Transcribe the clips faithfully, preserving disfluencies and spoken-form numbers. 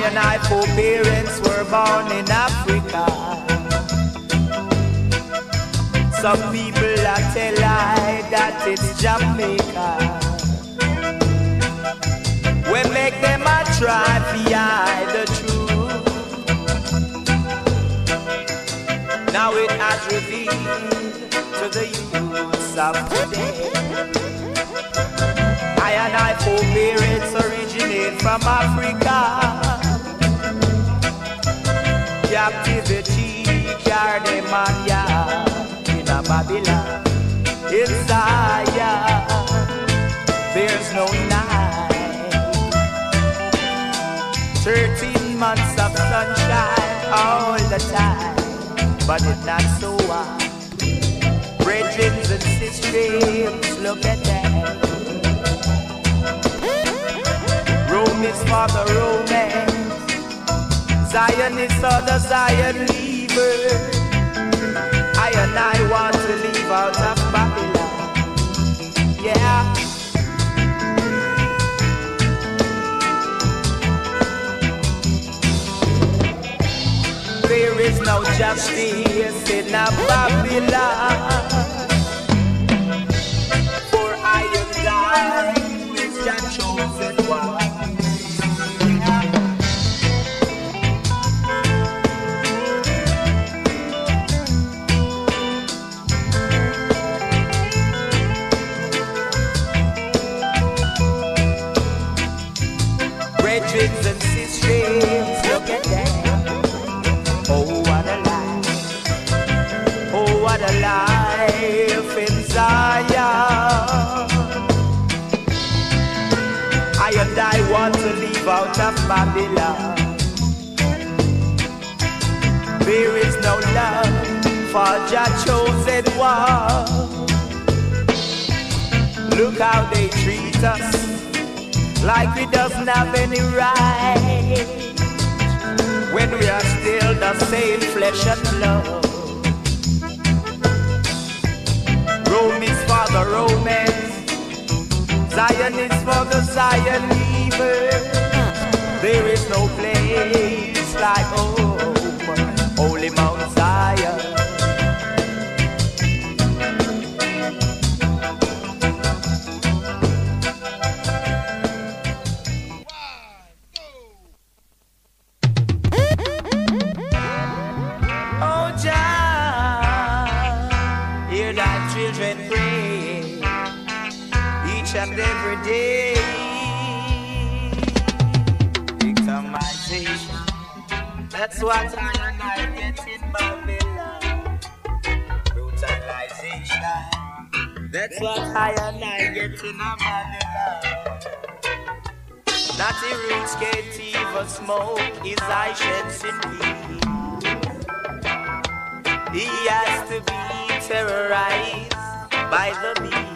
and I foreparents were born in Africa. Some people are tell I that it's Jamaica. We make them a try to hide the truth. Now it has revealed to the youths of today. I and I foreparents originate from Africa. Captivity carried them on ya in a Babylon. In Zion, there's no night. Thirteen months of sunshine all the time, but it's not so hot. Brethren and sisters, look at that. Rome is for the Romans, Zion is for the Zion leavers. I and I want to leave out of Babylon. Yeah. There is no justice in a Babylon. For I and I is the chosen one. Brethren and sisters, look at that. Oh, what a life. Oh, what a life in Zion. I and I want to leave out of Babylon. There is no love for Jah chosen one. Look how they treat us, like we doesn't have any right, when we are still the same flesh and blood. Rome is for the Romans, Zion is for the Zion leavers. There is no place like home, holy Mount Zion. And every day, victimization. That's what I and I get in Babylon. Brutalization. That's what I and I get in Babylon. Natty roots can't even smoke his eye sheds in peace. He has to be terrorized by the beast.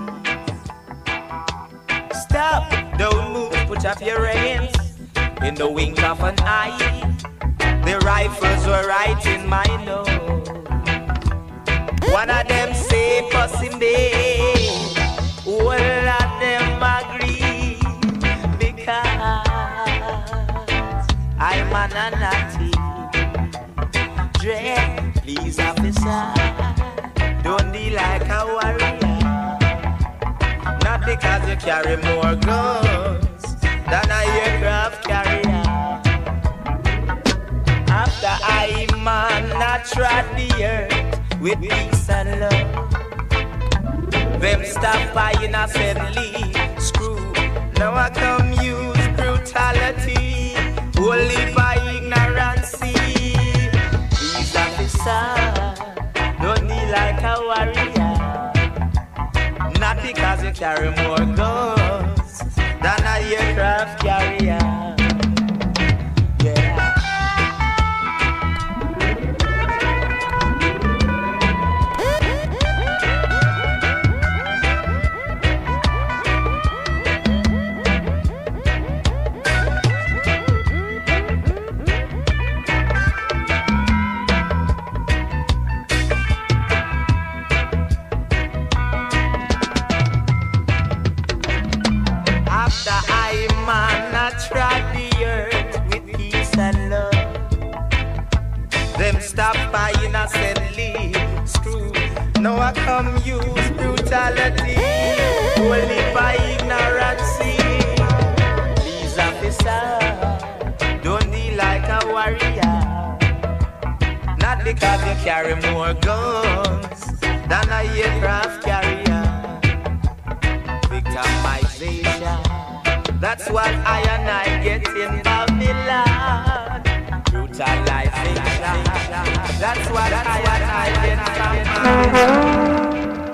Stop, don't move, put up your hands. In the wink of an eye, the rifles were right in my nose. One of them say, Pussy Bay. All of them agree, because I'm an anati. Dread, please officer, don't be like a warrior. Not because you carry more guns than a aircraft carrier. After I man not trod the earth with peace and love, them stop by innocently screw. Now I come use brutality, only by ignorance. These officers don't need like a warrior. Not because you carry more guns than a aircraft carrier. Yeah. Now I come use brutality, only by ignorance. These officers don't deal like a warrior, not because you carry more guns than a aircraft carrier. Victimization, that's what I and I get in Babylon. Brutalization, that's what I and I get in Babylon.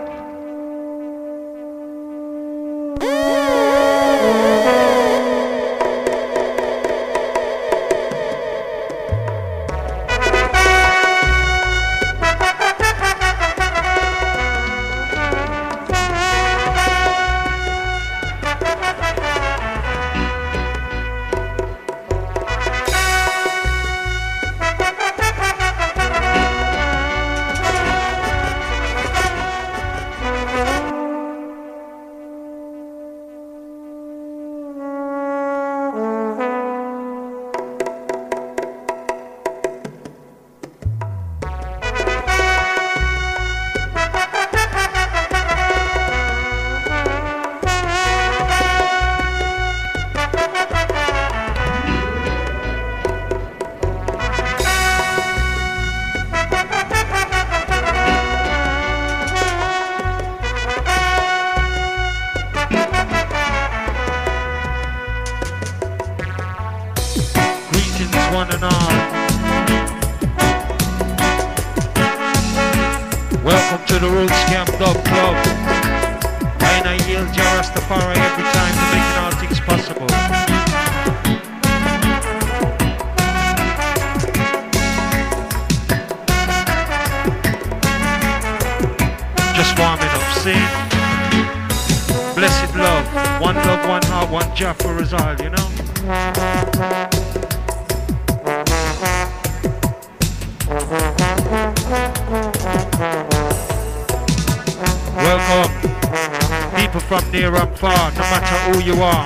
Near and far, no matter who you are.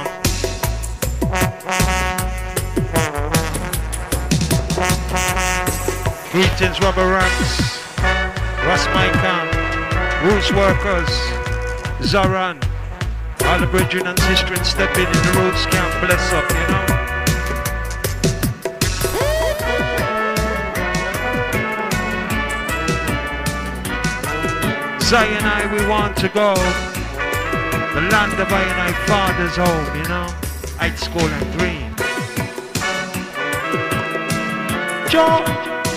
Greetings, Rubber Ranks, Ras Maikan, Roots Workers, Zaran, all the brethren and sisters stepping in the Roots Camp, bless up, you know. Zion I, we want to go. The land of I and I father's home, you know. I'd school and dream. George!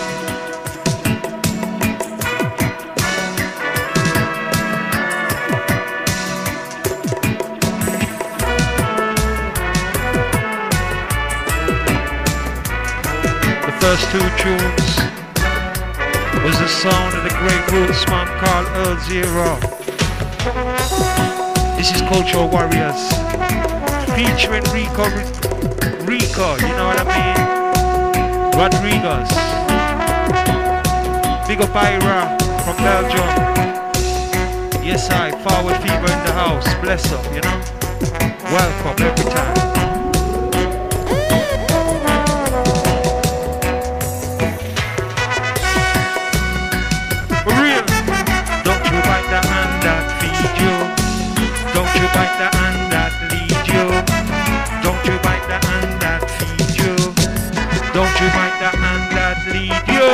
The first two tunes was the sound of the great roots man called Earl Zero. This is Cultural Warriors, featuring Rico, Rico, you know what I mean? Rodriguez, big up Ira from Belgium. Yes, I, Forward Fever in the house, bless up, you know? Welcome every time. For real, don't you bite the hand that feed you. Don't you bite the hand that lead you. Don't you bite the hand that feed you. Don't you bite the hand that lead you.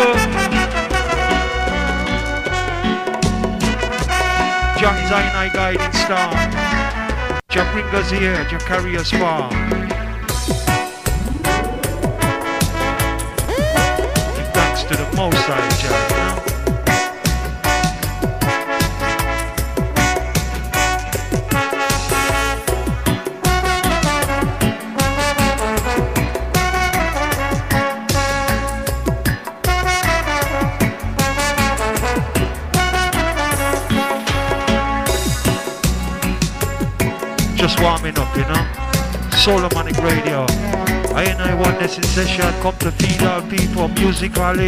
Jah is I and I guiding star. Jah bring us here, Jah carry us far. Give thanks to the Most High, Jah, you know. Just warming up, you know. Solomonic Radio. I and I want this in session. Come to feed our people musically.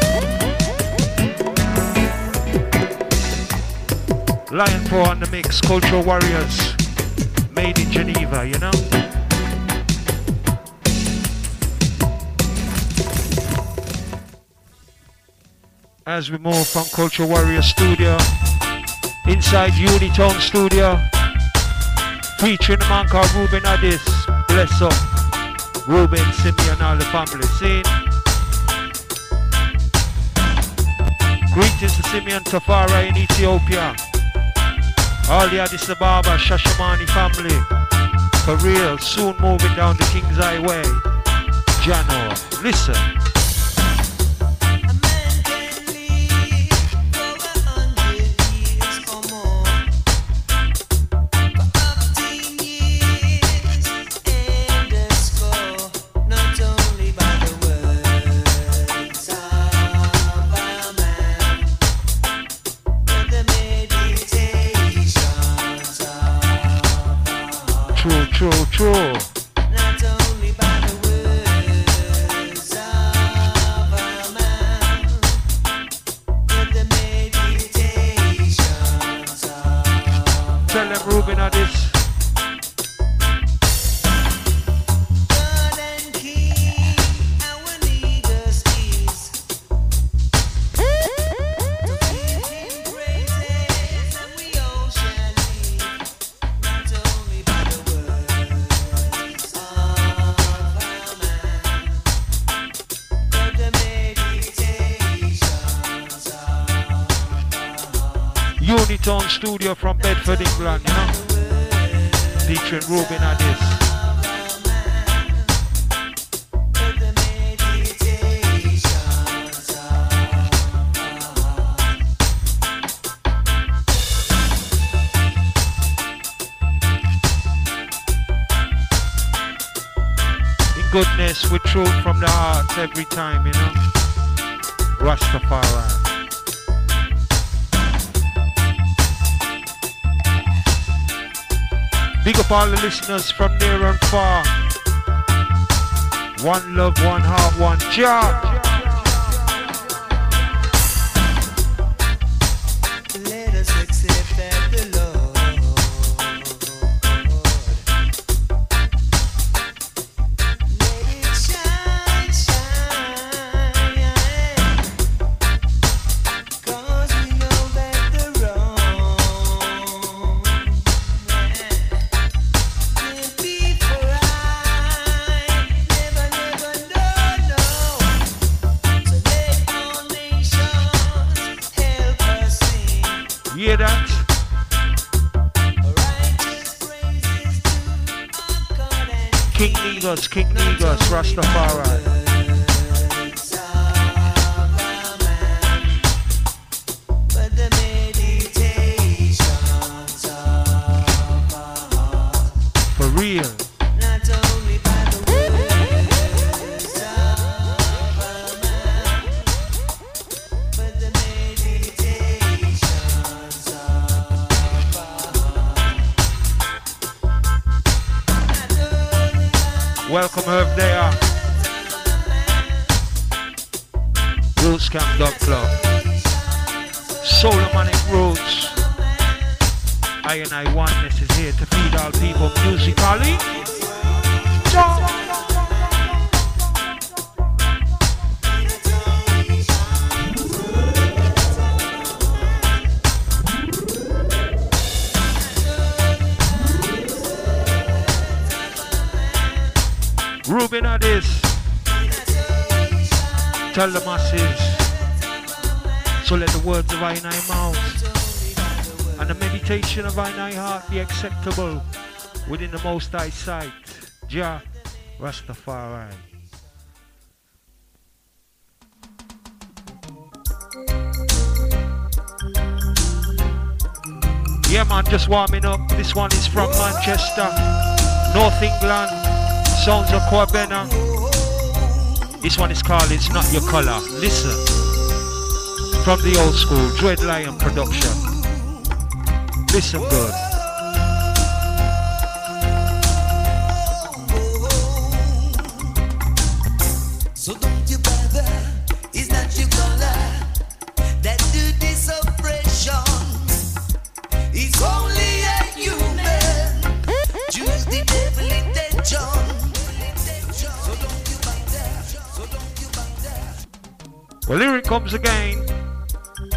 Lion Pro on the mix. Cultural Warriors. Made in Geneva, you know. as we move from Culture Warrior Studio inside Unitone Studio, featuring a man called Ruben Addis. Bless up, Ruben, Simeon, all the family. Scene. Greetings to Simeon Tafara in Ethiopia. All the Addis Ababa, Shashamani family. For real, soon moving down the King's Highway. Jano, listen. True, true, true. Not only by the words of a man, but the meditations of. Tell them Ruben of this. Unitone Studio from Bedford, England, you know, featuring Ruben Addis. In goodness, with truth from the heart every time, you know, Rastafari. Big up all the listeners from near and far. One love, one heart, one job. Let us accept that the Lord let it shine, shine. Cause we know that the wrong hear that? King Negus, King Negus, Rastafari. For real. Welcome Herb there. Roots Camp Dog Club. Solomonic Roots. I and I Oneness is here to feed all people musically. Ruben Addis, tell the masses, so let the words of I and I mouth and the meditation of I and I heart be acceptable within the Most High sight. Jah Rastafari. Yeah man, just warming up. This one is from Manchester, North England. Sounds of Corbena. This one is called It's Not Your Color. Listen. From the old school, Dread Lion production. Listen good. So don't you bother, it's not your color that do this oppression. It's only a human. Choose the devil intention. Well, here it comes again.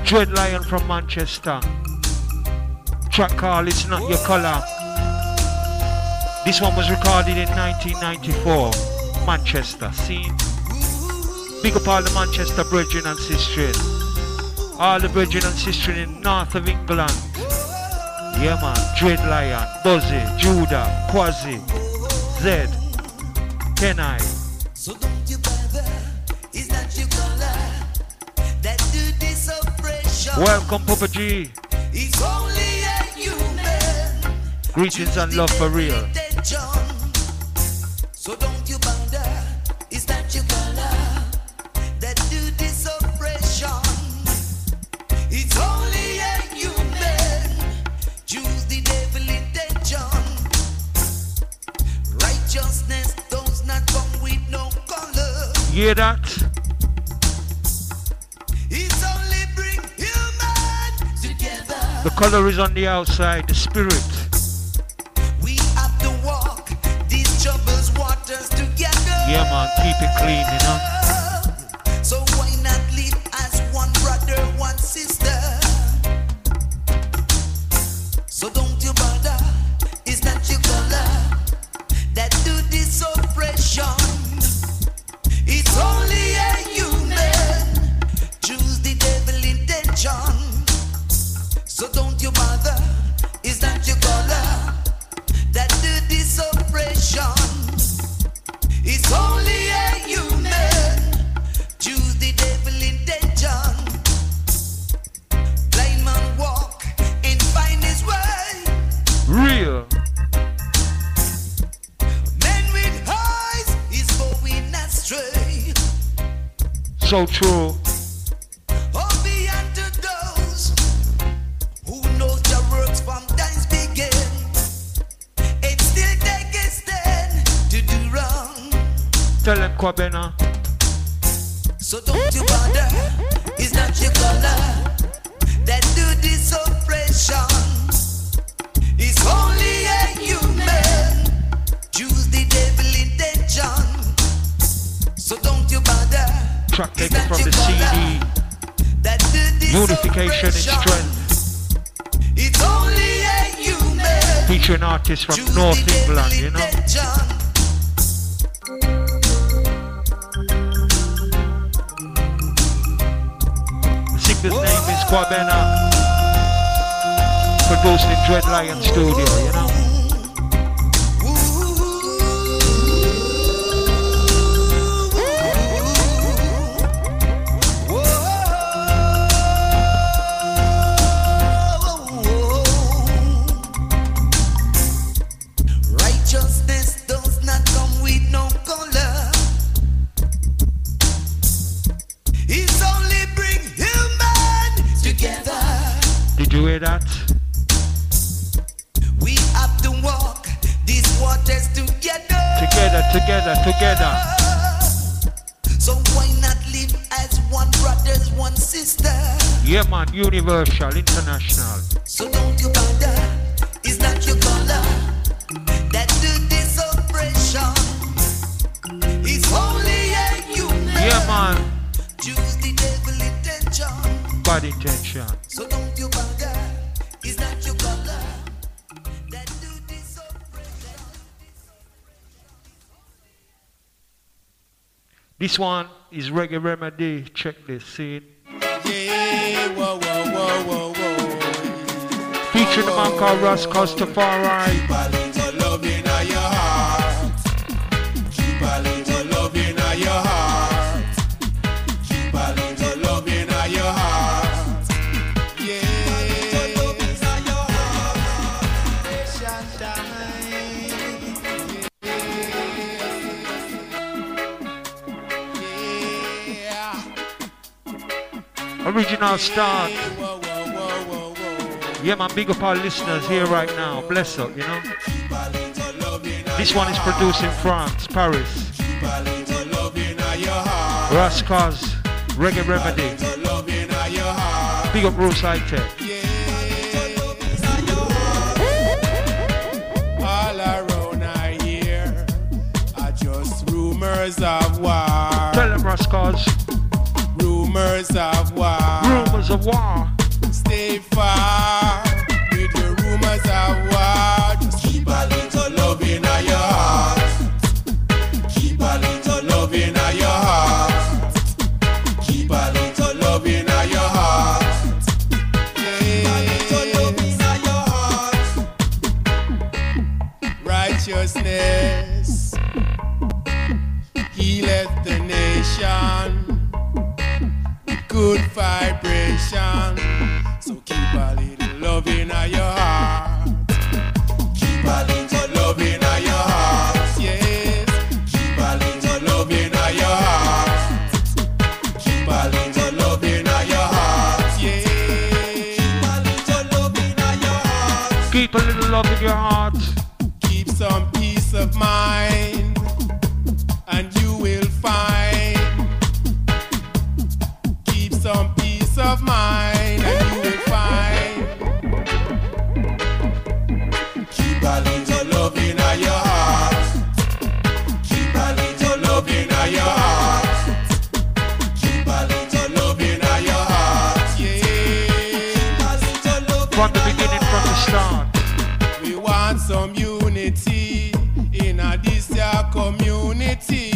Dread Lion from Manchester. Track called It's Not Your Color. This one was recorded in nineteen ninety-four. Manchester, see? Big up all the Manchester brethren and sisters. All the brethren and sisters in north of England. Yeah man, Dread Lion, Buzzy, Judah, Quasi, Zed, Kenai. So don't you bother, it's not your color that do this oppression. Welcome Papa G. It's only a human. Greetings and love for real. So don't you bother, it's not your color that do this oppression. It's only a human. Choose the devil intention. Righteousness does not come with no color. Hear that? It's only bring human together. The color is on the outside, the spirit. We have to walk these troubled waters together. Yeah man, keep it clean, you know. So why not live as one brother, one sister? So don't you bother, it's not your color that do this oppression. It's only a human. Choose the devil intention. So don't you bother, it's not your color that do this oppression. It's only a human. Choose the devil intention. Blind man walk and find his way. Real. Man with eyes is going astray. So true. Oh, be unto those who knows your works from times begin and still take a stand to do wrong. Tell them Kwabena. So don't you bother, it's not your color that do this oppression. It's only a human. Choose the devil intention. So don't you bother. Track taken from the C D. Unification in Strength. It's only a human. Featuring artists from North England, you know. The singer's name is Kwabena. Produced in Dread Lion Studio, you know. Righteousness does not come with no color. It's only bring human together. Did you hear that? We have to walk these waters together. Together, together, together. So why not live as one brothers, one sister? Yeah man, universal, international. So don't you bother, it's not your color that do this oppression. It's only a human. Yeah man. Choose the devil intention. Bad intention. So don't you bother, it's not your color that do this oppression. This one is Reggae Remedy. Check this scene. Yeah, whoa, whoa, whoa, whoa, whoa. Featuring a man called Russ Costafari. Keep a little love in your heart. Keep a little love in your heart. Keep a little love in your heart. Yeah. Yeah. Original start. Whoa, whoa, whoa, whoa, whoa. Yeah man, big up our listeners here right now. Bless up, you know. Keep a little love in This your one is heart. produced in France, Paris. Keep a little love in your heart. Russ Cos, Reggae Remedy. Little love in your heart. Big up Rose High Tech. All around I hear are just rumors of war. Tell them Russ Cos. Rumors rumors of war. Rumors of war. Stay far with the rumors of war. Just keep a little love in your heart. Keep a little love in your heart. Keep a little love in your heart. Yeah. A little love in your heart. Righteousness healeth the nation. Good vibration. So keep a little love in your heart. Keep a little love in your heart. Yes. Keep a little love in your heart. Keep a little love in your heart. Yeah. Keep a little love in your heart. Keep a little love in your heart. Keep some peace of mind, and you will find. Keep some peace of mind, and you will find. Keep a little love in your heart. Keep a little love in your heart. Keep a little love in your heart. Yeah. Keep a little love From the beginning, from the start. We want some unity in a this year community.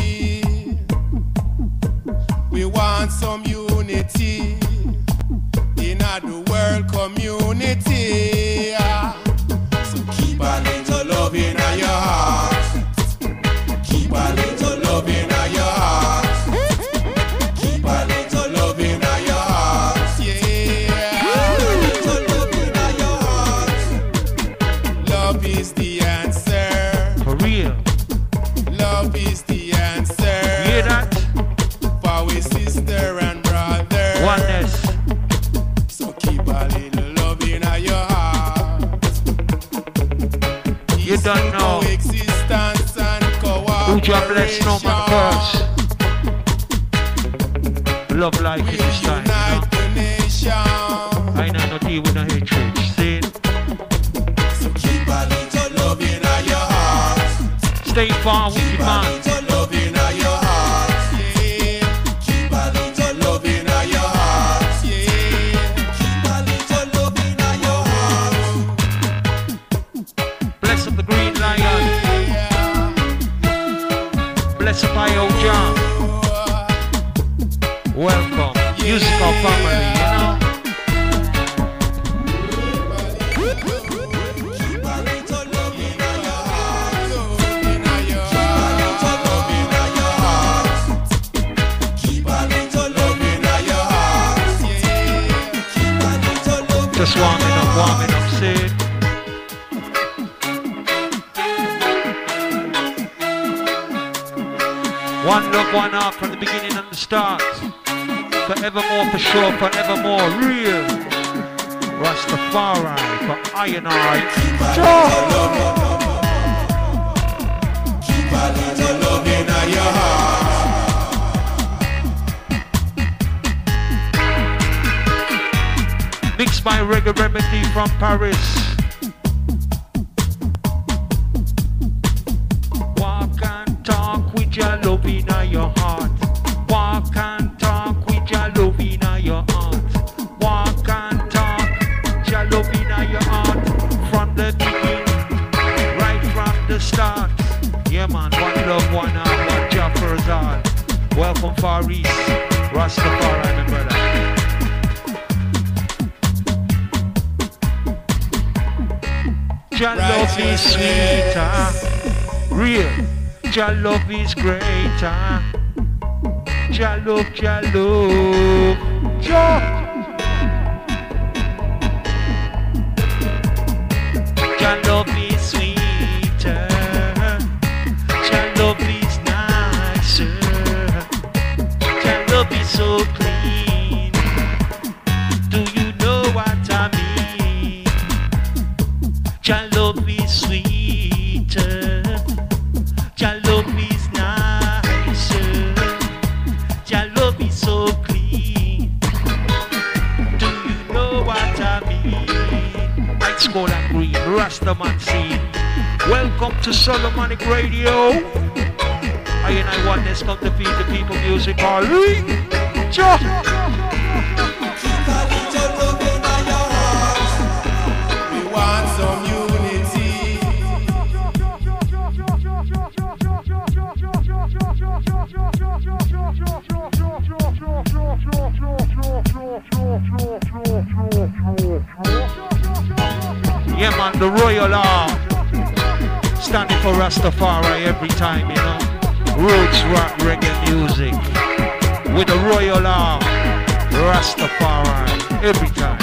We want some unity in a the world community. So keep a little love in your heart. Keep a little love in your heart. Keep a little love in your heart. Yeah. A little love in your heart. Love is the answer. For real. Love is the answer. Hear that? For we sister and brother. Oneness. So keep a little love in your heart. You don't know. Coexistence and Who just bless no man curse. Love like it this time. Unite the nation. I know no deal with no hatred. See? So keep a little love in your heart. Stay far with Keep your a man. little love in your heart. Yeah. Keep a little love in your heart. Yeah. Keep a little love in your heart. Bless up the green lion. Yeah. Bless up I O John. Welcome. Musical family, you know. Keep a little love in your heart. Love in your heart. Keep a little love in your heart. Yeah. Keep a little love. Just warming up, warming up, see? One love, one heart from the beginning and the start. Forevermore for sure, forevermore real. Rastafari for I and I. Keep a little love in your heart. Mixed by Reggae Remedy from Paris. Walk and talk with your love in your heart. Walk and talk with your love in your heart. Walk and talk with your love in your heart. From the beginning, right from the start. Yeah man, one love, one heart, one job for us all. Welcome Far East, Rastafari my brother. Your love is sweeter, real. Your love is greater. Your love, your love, your. Your love is sweeter. Your love is nicer. Your love is so clean. Do you know what I mean? Your love is sweeter. Your love is nicer. Your love is so clean. Do you know what I mean? Lights gold and green, Rastaman scene. Welcome to Solomonic Radio. I and I want this come to feed the people music. All right. standing for Rastafari every time, you know. Roots rock reggae music with a royal arm. Rastafari every time.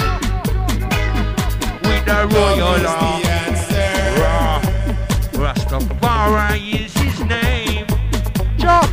With a royal arm. Ra Rastafari is his name. Jump.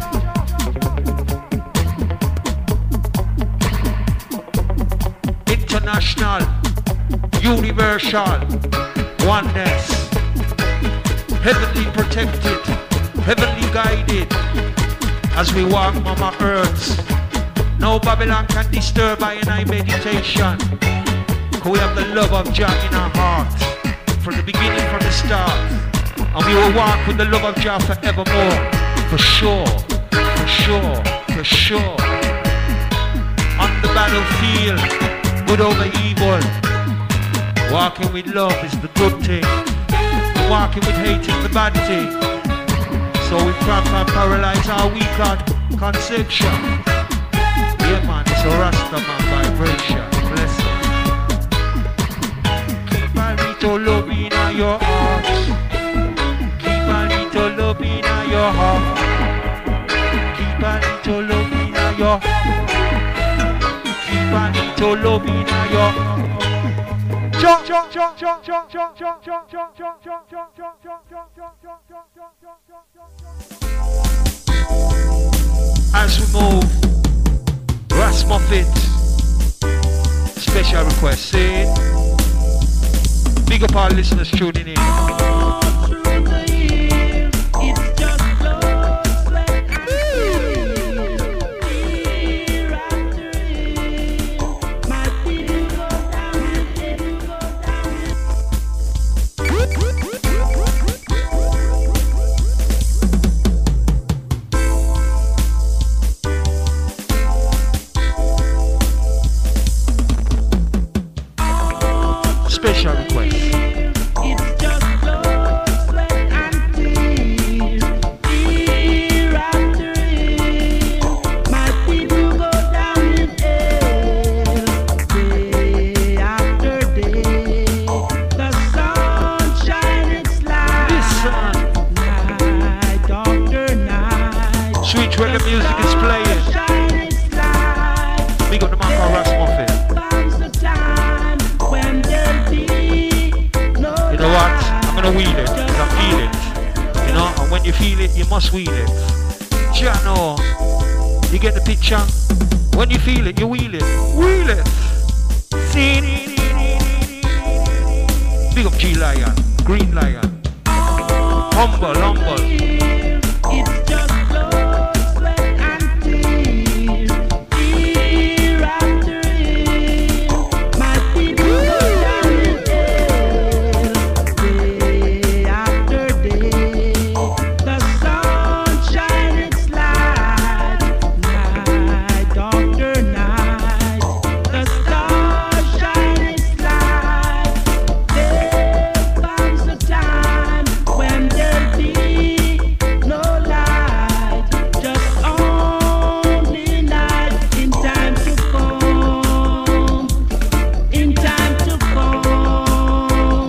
International, universal, oneness, heavenly protected, heavenly guided, as we walk Mama Earth. No Babylon can disturb our inner meditation, because we have the love of Jah in our heart, from the beginning, from the start, and we will walk with the love of Jah forevermore, for sure, for sure, for sure. On the battlefield, good over evil. Walking with love is the good thing. Walking with hate is the bad thing. So we crack and paralyze our weak conception. Yeah man, it's a Rastaman vibration. Bless you. Keep a little love in your heart. Keep a little love in your heart. Keep a little love in your heart. Keep a little love in your as we move, Rasmuffet special request saying, big up our listeners tuning in. Special request. It's just blood, sweat and tears. Year after year, my people go down in hell. Day after day, the sun shines its light. Listen. Night after night, sweet reggae music is playing. We got the man called Rasmuffet. You know what? I'm gonna wheel it, because I feel it. You know, and when you feel it, you must wheel it. Yeah, no. You get the picture? When you feel it, you wheel it. Wheel it. See? Big up G Lion, Green Lion. Humble, humble. It's just blood, sweat and tears. Year after year, my people go down in hell. Day after day, the sun shines its light. Night after night, the stars shine its light. There comes a time when there'll be no light, just only night. In time to come, in time to come.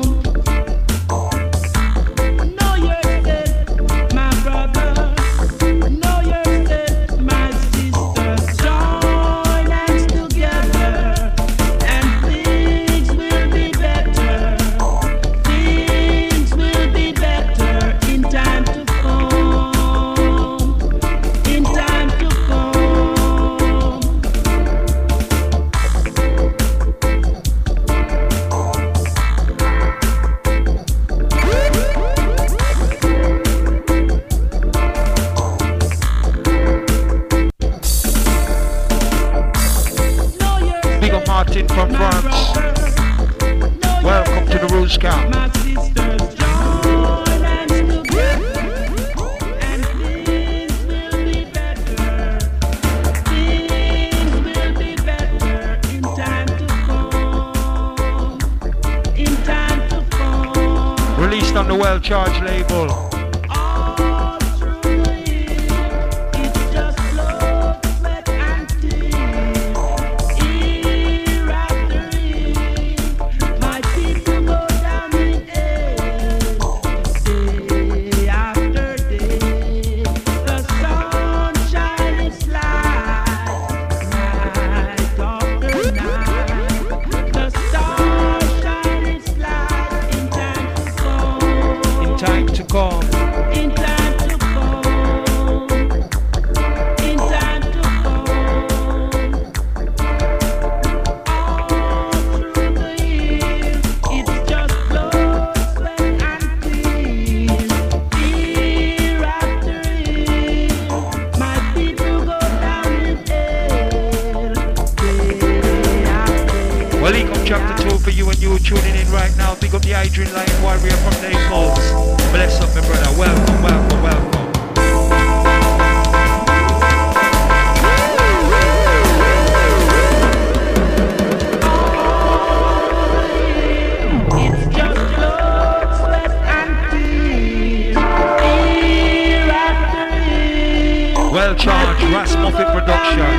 Know yourself, my brother. Know yourself, my sister. Join hands together, and things will be better. Things will be better in time to come. In time to come. Big up Martin from France. Welcome to the Roots Camp. My sisters, join hands together, and things will be better. Things will be better in time to come. In time to come. Released on the Well Charged label. All through the year, it's just blood, sweat and tears. Year after year, my people go down in hell. Day Dreamline Warrior from Naples. Bless up, my brother. Welcome, welcome, welcome. Well charged, Rasmuffin Production.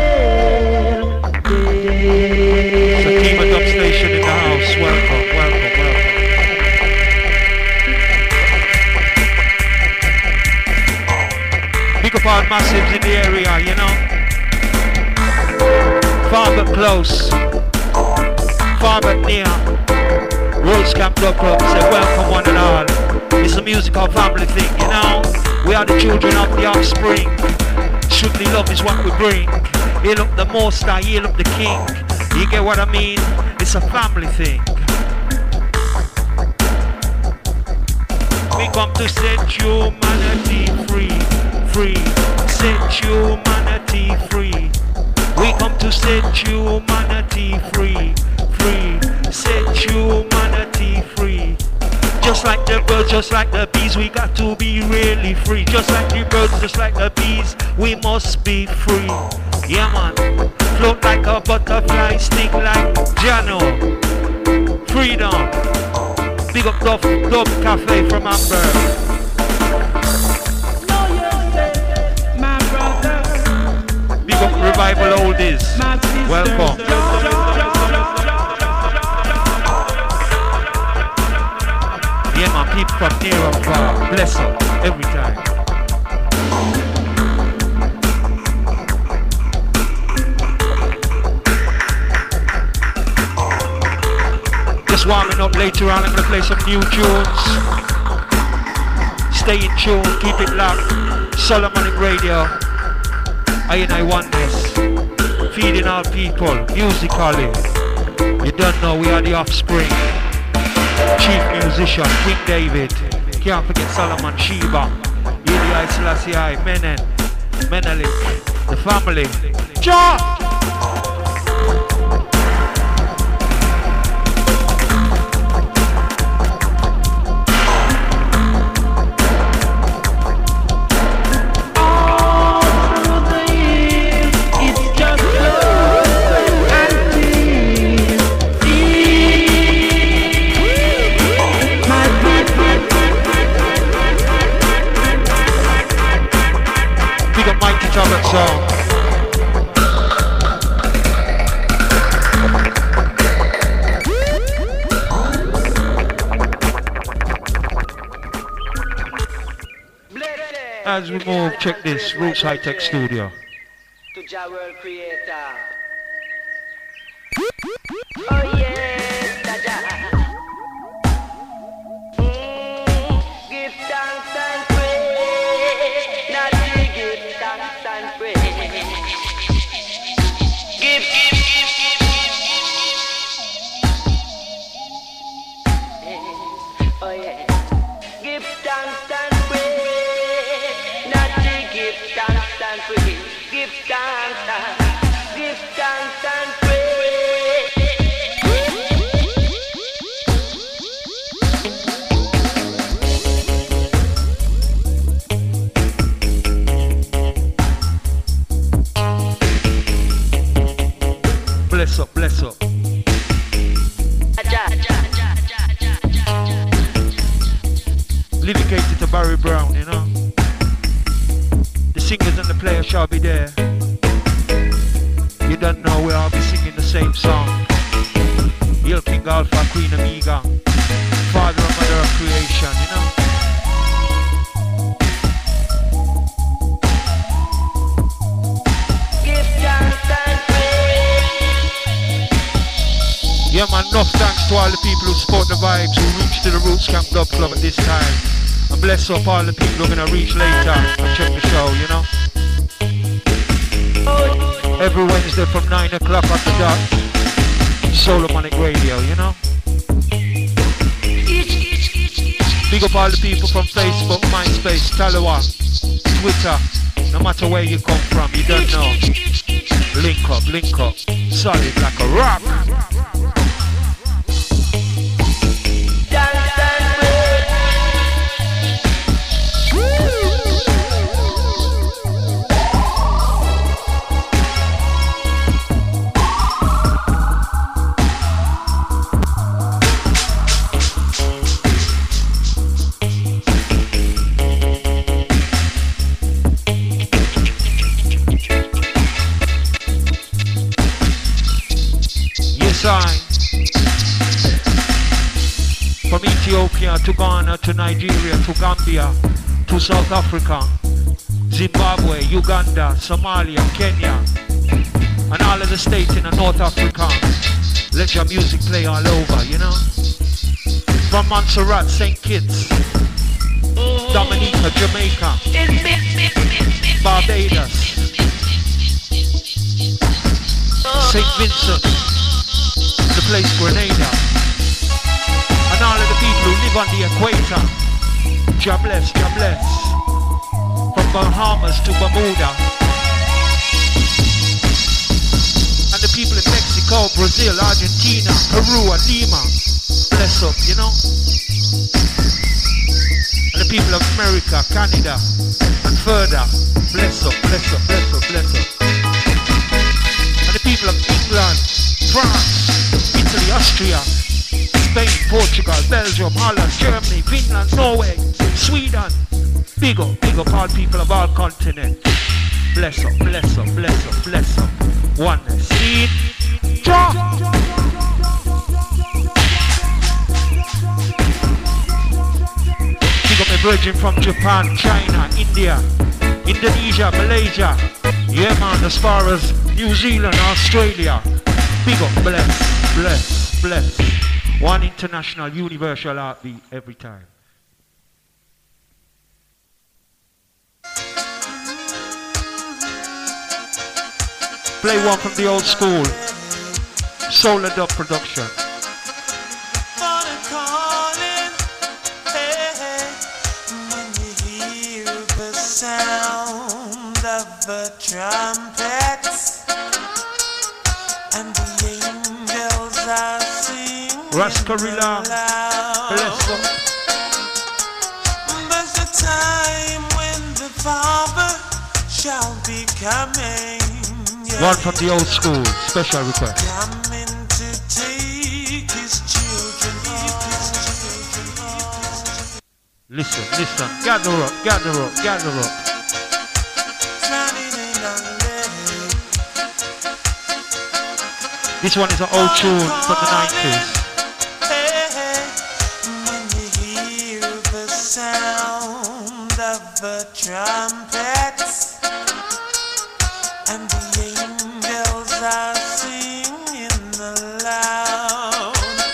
Sakima Dub Station in the house. Welcome, welcome, welcome. Big up all massives in the area, you know. Far but close, far but near. Rose Camp Club Club say welcome one and all. It's a musical family thing, you know. We are the children of the offspring. Strictly love is what we bring. Heal up the Most High, heal up the King. You get what I mean? It's a family thing. We come to set humanity free, free. Set humanity free. We come to set humanity free, free. Set humanity free. Just like the birds, just like the bees, we got to be really free. Just like the birds, just like the bees, we must be free. Yeah man, float like a butterfly, sting like Jano. Freedom. Big up Dove, Dove Cafe from Amber. My brother. Big up Revival Oldies. Welcome. Yeah man, people from near and far, bless up, every time. Just warming up later on, I'm gonna play some new tunes. Stay in tune, keep it locked. Solomonic Radio, I and I want this. Feeding our people, musically. You don't know, we are the offspring. Chief musician, King David. Can't forget Solomon Sheba. Yedi I Selassie I, Menen, Menelik, the family. Jah! Song. As we move, check this, Roots High Tech Studio. To Jah World Creator. Oh yes, Jah. Mm, give thanks and praise. Not to give thanks and praise. Give, give, give, give, give, give. Oh yeah. Give thanks and praise. Not to give thanks and praise. Give thanks and give thanks and praise. Bless up, bless up. Dedicated to Barry Brown, you know. The singers and the players shall be there. You don't know where I'll be singing the same song. Hail King Alpha, Queen Omega, Father and Mother of creation, you know. Yeah man, enough thanks to all the people who support the vibes, who reach to the Roots Camp Dub Club at this time. And bless up all the people who are going to reach later and check the show, you know. Every Wednesday from nine o'clock on the dot, Solomonic Radio, you know. Big up all the people from Facebook, MySpace, Talawa, Twitter. No matter where you come from, you don't know. Link up, link up, solid like a rock. Ethiopia to Ghana to Nigeria to Gambia to South Africa, Zimbabwe, Uganda, Somalia, Kenya, and all of the states in the North Africa. Let your music play all over, you know. From Montserrat, Saint Kitts, Dominica, Jamaica, Barbados, Saint Vincent, the place Grenada, and all of the people who live on the equator. God bless, God bless. From Bahamas to Bermuda. And the people in Mexico, Brazil, Argentina, Peru, and Lima. Bless up, you know. And the people of America, Canada, and further. Bless up, bless up, bless up, bless up. And the people of England, France, Italy, Austria, Spain, Portugal, Belgium, Holland, Germany, Finland, Norway, Sweden. Big up, big up all people of all continents. Bless up, bless up, bless up, bless up. Oneness. See it? Draw! Big up a virgin from Japan, China, India, Indonesia, Malaysia. Yeah man, as far as New Zealand, Australia. Big up, bless, bless, bless. One international universal heartbeat every time. Play one from the old school. Solar Dub production. Sound of the trumpets and the angels are singing. Rascarilla, bless up. There's a time when the Father shall be coming. Yeah. One from the old school, special request. Coming to take his children home. Listen, listen, gather up, gather up, gather up. This one is an old tune from the nineties. When you hear the sound of the trumpets and the angels are singing aloud,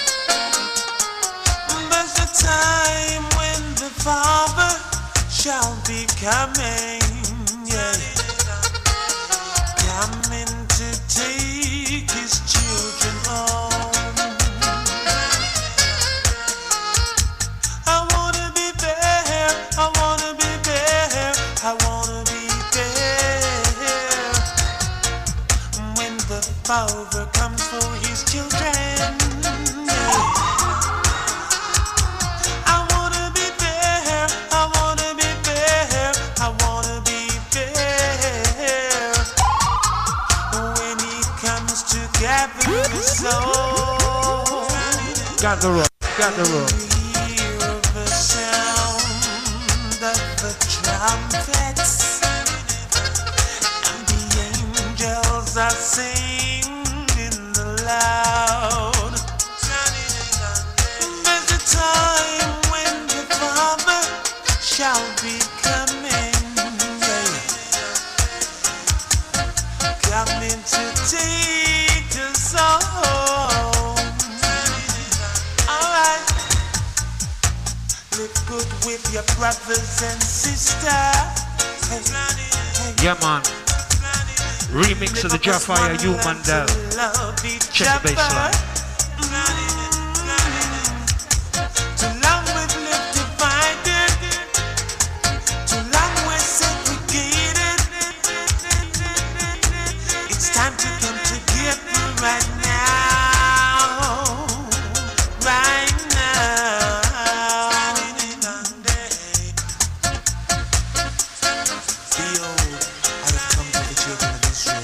there's a time when the Father shall be coming, yeah, coming to take his children home. I wanna be there, I wanna be there, I wanna be there when the Father comes for his children. I wanna be there, I wanna be there, I wanna be there when he comes to gather the soul. Gather up, gather up. Hear the sound of the trumpets and the angels are singing aloud. There's a time when the Father shall be coming, yeah, coming to take us home. Alright, live good with your brothers and sisters. Hey, hey. Yeah man. Remix of the Jafire You Mandel. Check the bass line. Too long we've lived divided, too long we're segregated. It's time to come together right now, right now. Behold, I have come to the children of Israel.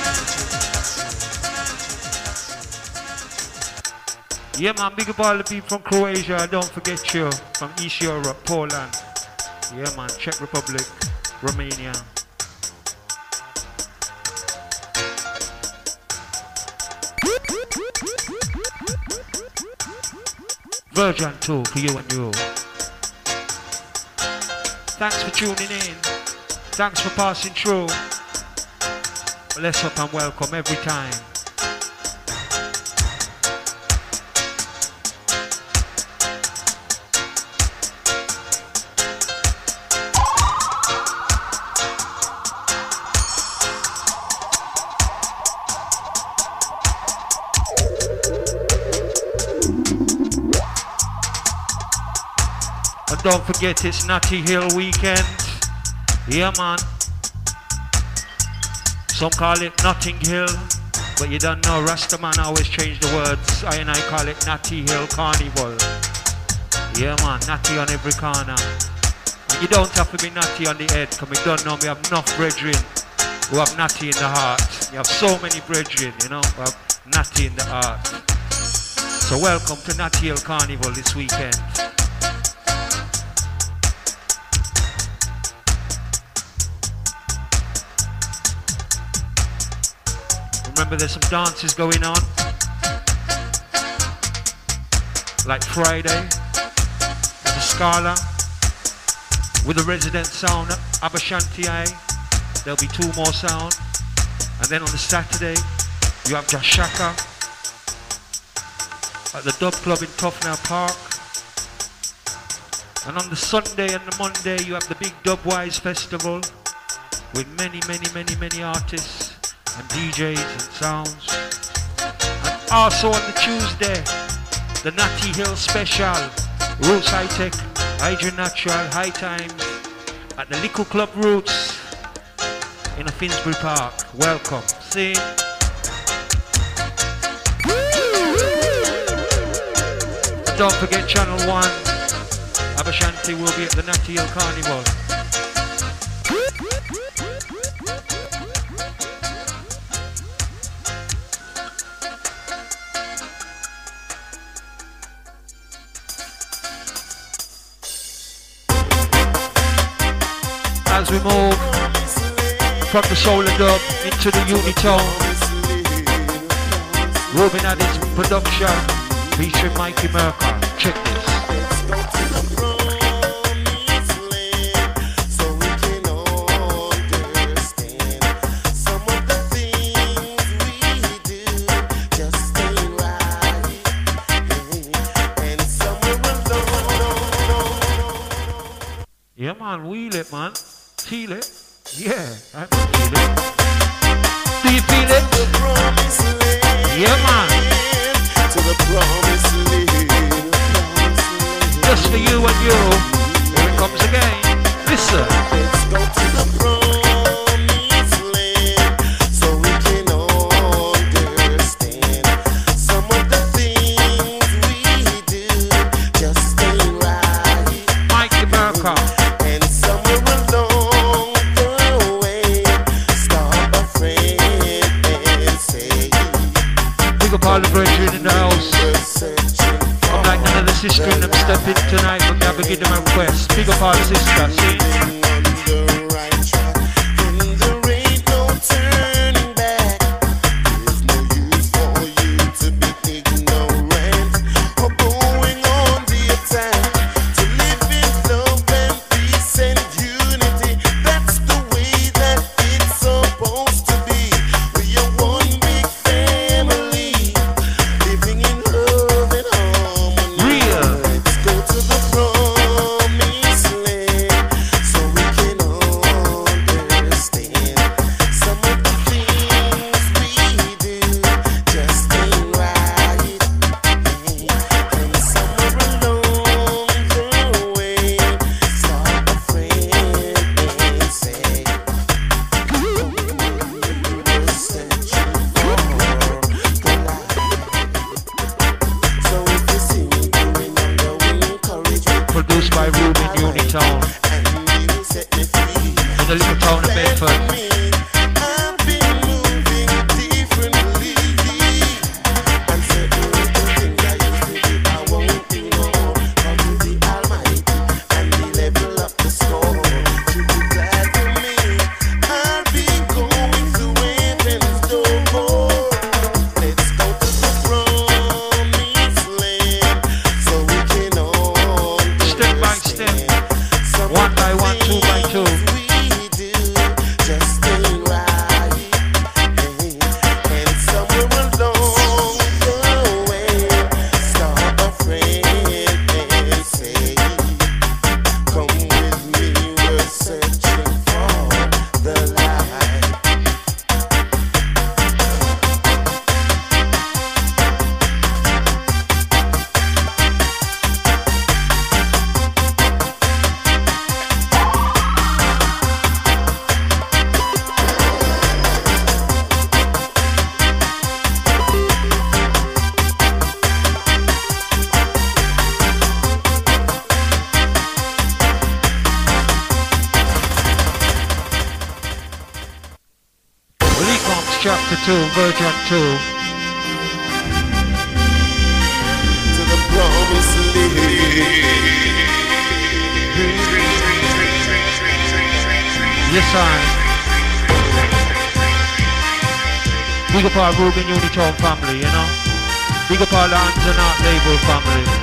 Yeah man, big up all the people from Croatia, don't forget you, from East Europe, Poland. Yeah man, Czech Republic, Romania. Virgin too, for you and you. Thanks for tuning in. Thanks for passing through. Bless up and welcome every time. And don't forget it's Natty Hill weekend. Yeah, man. Some call it Notting Hill, but you don't know, Rastaman always change the words. I and I call it Natty Hill Carnival. Yeah, man, natty on every corner. And you don't have to be natty on the head, because we don't know we have enough brethren who have natty in the heart. We have so many brethren, you know, who have natty in the heart. So welcome to Natty Hill Carnival this weekend. Remember, there's some dances going on, like Friday at the Scala with the resident sound Abashanti. There'll be two more sound, and then on the Saturday you have Jashaka at the Dub Club in Tufnell Park, and on the Sunday and the Monday you have the big Dubwise Festival with many, many, many, many artists and D Js and sounds. And also on the Tuesday, the Natty Hill Special, Roots High Tech, Hydra Natural, High Times, at the Little Club Roots in a Finsbury Park. Welcome. See? And don't forget Channel one, Abashanti will be at the Natty Hill Carnival. As we move from the Solar Dub into the Unitone, Ruben Addis production featuring Mikey Merker. Check this. Yeah, man, wheel it, man. Feel it? Yeah, I can feel it. Do you feel it? Yeah, man. To the promised land. Just for you and you. Here it comes again. Listen. Let's go to the promised land so we can understand some of the things we do just ain't right. Mikey Merker. All the brethren in the house. I'm like none of the sister in them step in tonight, but me have to give them a request. Big up all the sisters, see? So we chapter two, version two. To the promised land. Yes, I. Big up our Ruben Unitown family, you know. Big up our Lands and Art Label family.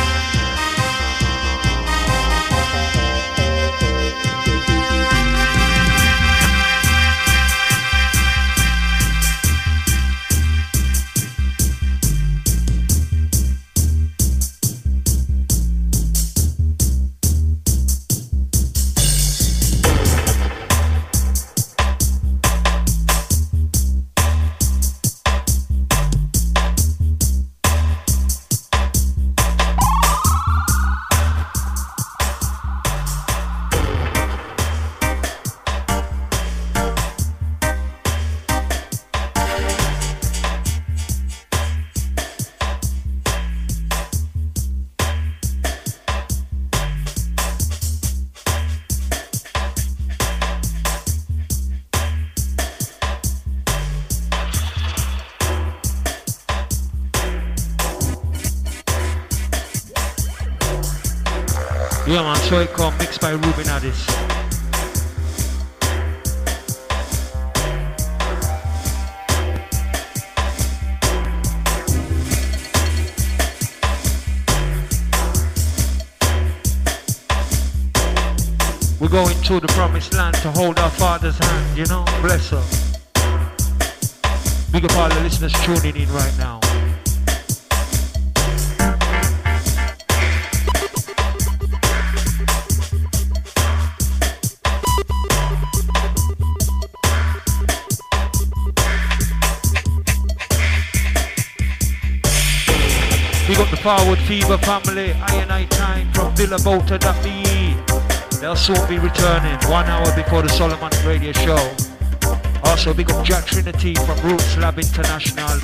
Yeah man, so it come mixed by Ruben Addis. We're going to the promised land to hold our Father's hand, you know, bless her. Big up all the listeners tuning in right now. Big up the Forward Fever family, I and I time from Villa Bota dot B E. They'll soon be returning, one hour before the Solomon Radio Show. Also big up Jack Trinity from Roots Lab International.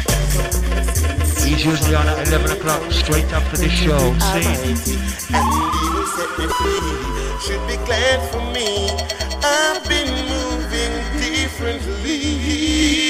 He's usually on at eleven o'clock, straight after this show. See? And he will set me free. Should be glad for me. I've been moving differently.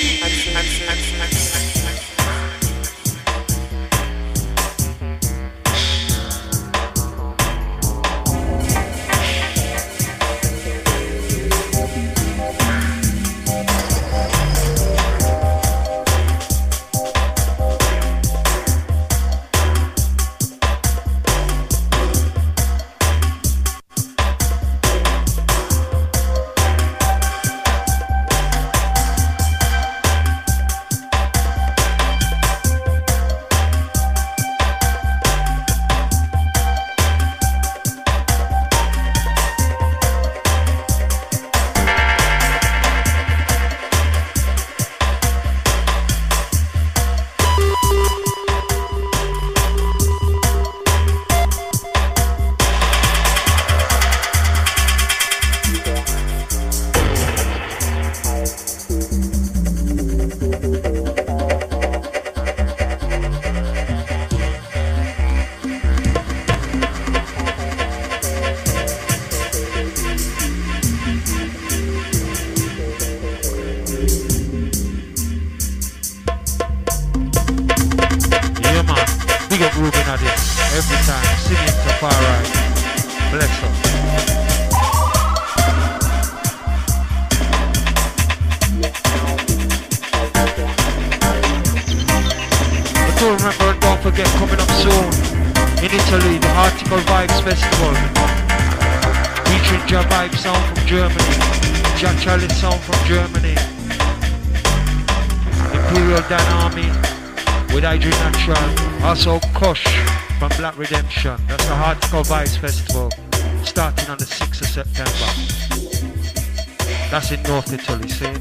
Also Kush from Black Redemption. That's the Hardcore Vibes Festival starting on the sixth of September. That's in North Italy, see?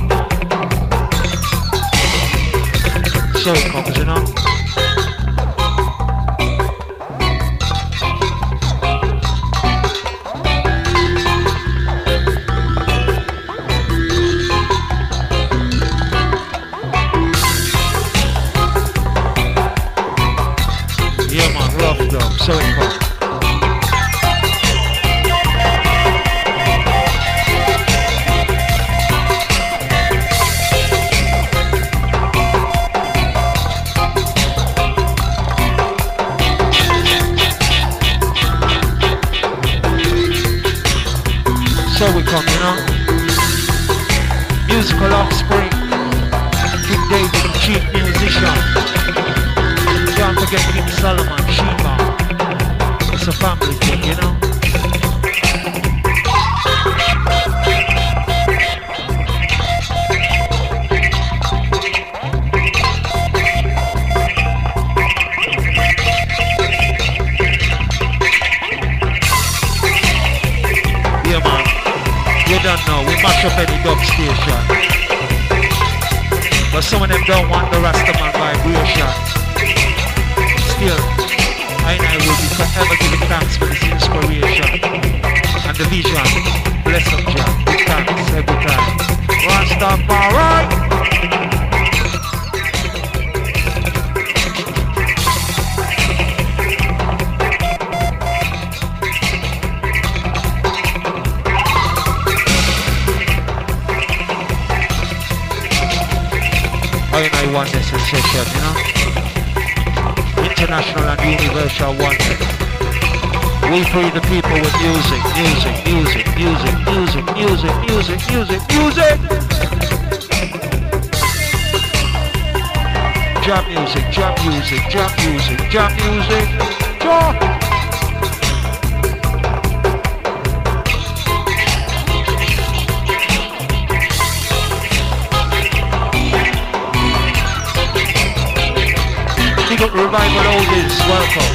So it comes, you know. dub, so it comes. So we come, you know. Musical offspring. King David, the chief musician. Can't forget King Solomon, Sheba. It's a family thing, you know. Yeah, man. You don't know, we mash up any dub station. But some of them don't want the Rastaman vibration. Still, I and I will be forever giving thanks for this inspiration and the vision. Bless up, Jah. Give thanks every time. Rastafari! I and I want this session, you know. International and universal oneness. We free the people with music, music, music, music, music, music, music, music, music. Jam music, jam music, jam music, jam music, jam. Big up Revival Oldies, welcome.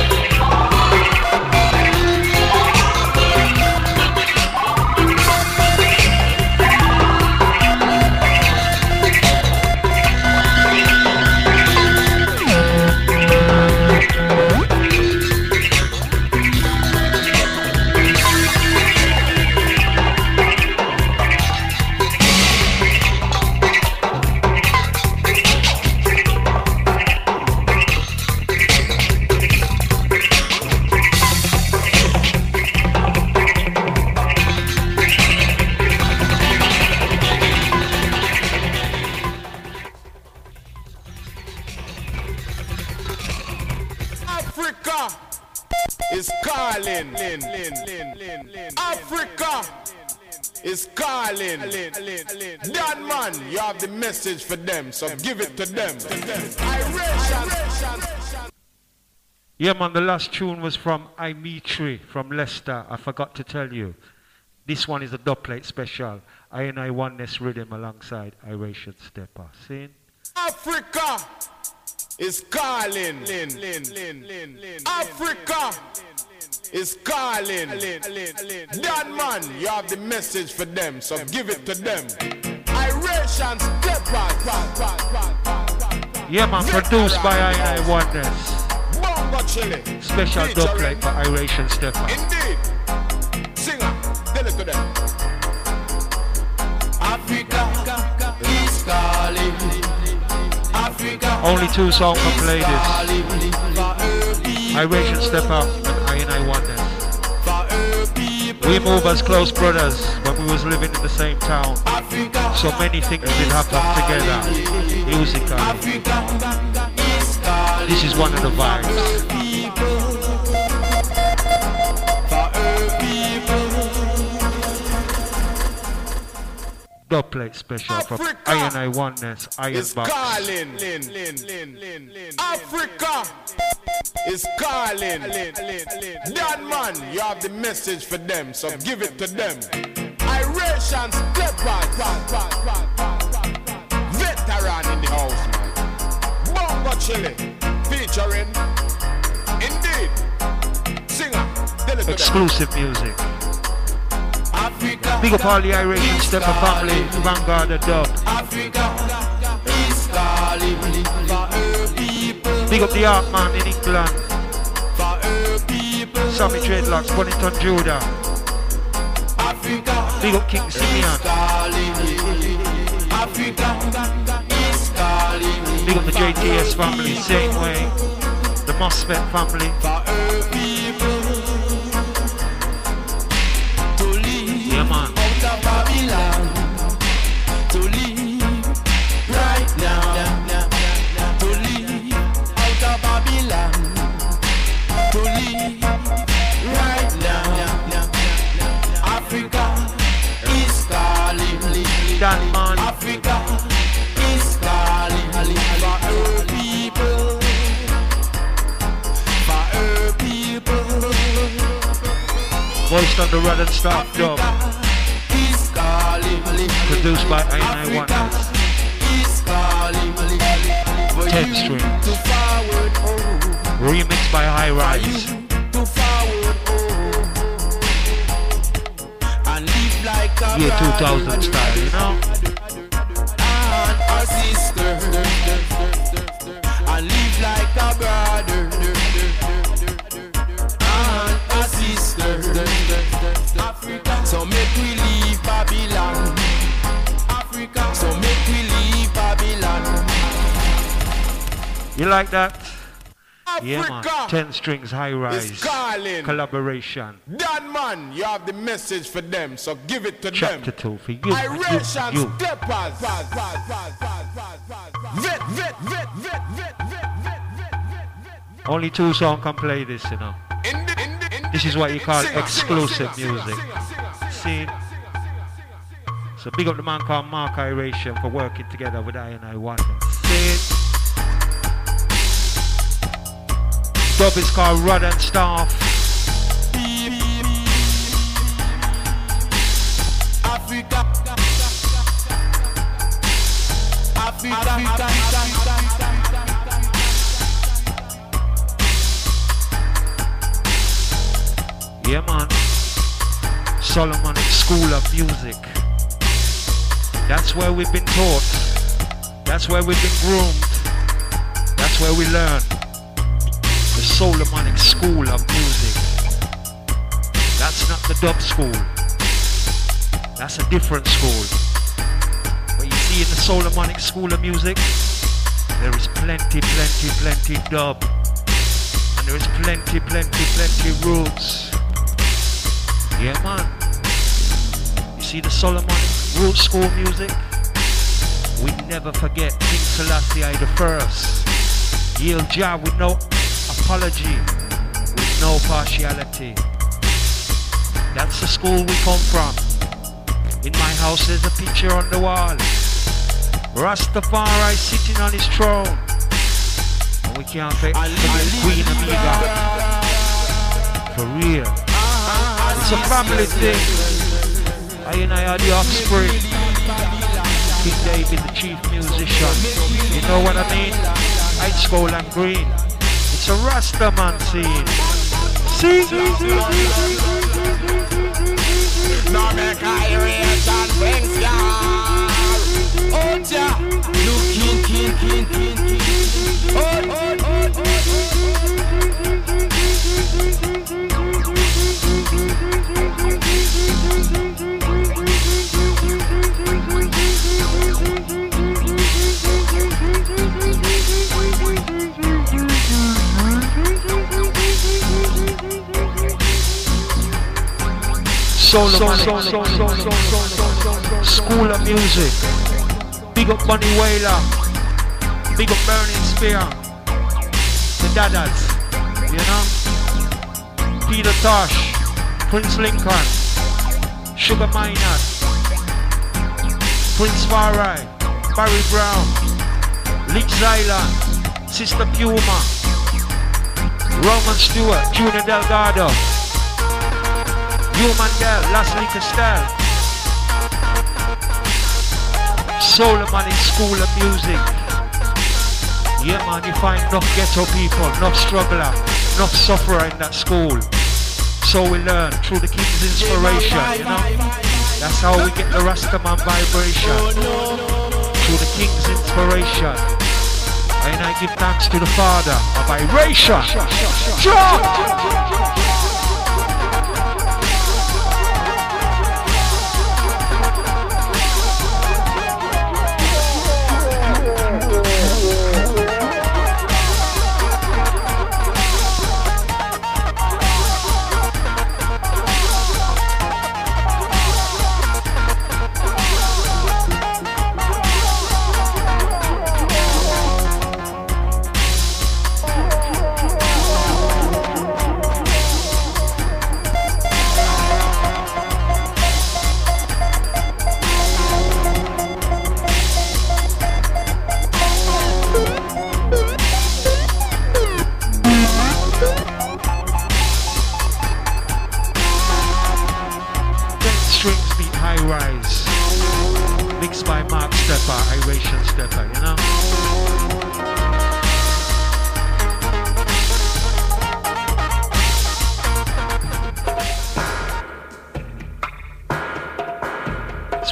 The message for them, so give it to them. Yeah, man, the last tune was from Imetri from Leicester. I forgot to tell you. This one is a dubplate special. I and I Oneness Rhythm alongside Iration Stepper. See? Africa is calling. Africa is calling. That man, you have the message for them, so give it to them. Iration Stepper. Yeah, man, produced by I and I Oneness. Special dubplate for Iration Stepper. Indeed. Singer, tell it to them. Africa is calling. Africa. Only two songs can play this. Iration Stepper and I and I Oneness. We move as close brothers when we was living in the same town. So many things did happen together musically. This is one of the vibes. Dubplate special from I and I Oneness, Iron Box. Africa is calling. That man, you have the message for them, so give it to them. Iration Stepper, veteran in the house, man. Bongo Chile, featuring, indeed, singer, tell it to exclusive them. Music. Big up all the Iration Stepper family, Vanguard the dub. Big up the Art Man in England. Sammy Dreadlocks, Bonington Judah. Big up King Simeon. Big up the J T S family, same way. The Mosfet family. For her people to leave Yeah, man. out of Babylon, to leave right now, to leave out of Babylon, to leave right now. Africa is calling, That man. Africa is calling for her people, for her people. Voiced on the Rod and Staff dub. Is calling, Produced by I N I Wonders. is calling for Ten you strings. to forward home, Remixed by High for Rise. you to forward home, and live like a Year two thousand brother style, you know? and a sister, and live like a brother and a sister. Africa, so make we leave Babylon. Africa, so make we leave Babylon. You like that? Yeah, man. Africa Ten strings, High is Rise. calling. Collaboration. Dan man, you have the message for them, so give it to Chapter them. two for you. Iration You. you. steppers. Vet, vet, vet, vet, vet, vet, vet, vet, vet. Only two songs can play this, you know. In the, in the, in This is what you call Singer, exclusive singer, music. singer, singer, singer, See? So big up the man called Mark Iration for working together with I and I Wonders. See? Dub is called Rod and Staff. Africa, Africa, Yeah, man. Solomonic School of Music. That's where we've been taught. That's where we've been groomed. That's where we learn. The Solomonic School of Music. That's not the dub school. That's a different school. But you see in the Solomonic School of Music, there is plenty, plenty, plenty dub. And there is plenty, plenty, plenty roots. Yeah, man. You see the Solomonic Root School music? We never forget King Selassie I the First. Yield Jah with no apology, with no partiality. That's the school we come from. In my house there's a picture on the wall. Rastafari sitting on his throne. And we can't forget Queen Amiga. For real. It's a family thing. I and I are the offspring. King David, the chief musician. You know what I mean? High School and Green. It's a Rastaman scene. See? no make Iration brings ya. Oh, ja, look, king, king, king, king, king. Oh, oh, oh, oh, oh. Solomonic School of Music. Big up Bunny Wailer. Big up Burning Spear. The Dadas. You know? Peter Tosh. Prince Lincoln. Sugar Minot. Prince Farai. Barry Brown. Leach Zylan. Sister Puma. Roman Stewart. Junior Delgado. Human Del, Leslie Castell. Solomonic School of Music. Yeah, man, you find enough ghetto people, enough struggler, enough sufferer in that school. So we learn through the King's inspiration, you know. That's how we get the Rastaman vibration. Through the King's inspiration. And I give thanks to the Father of vibration. Jump!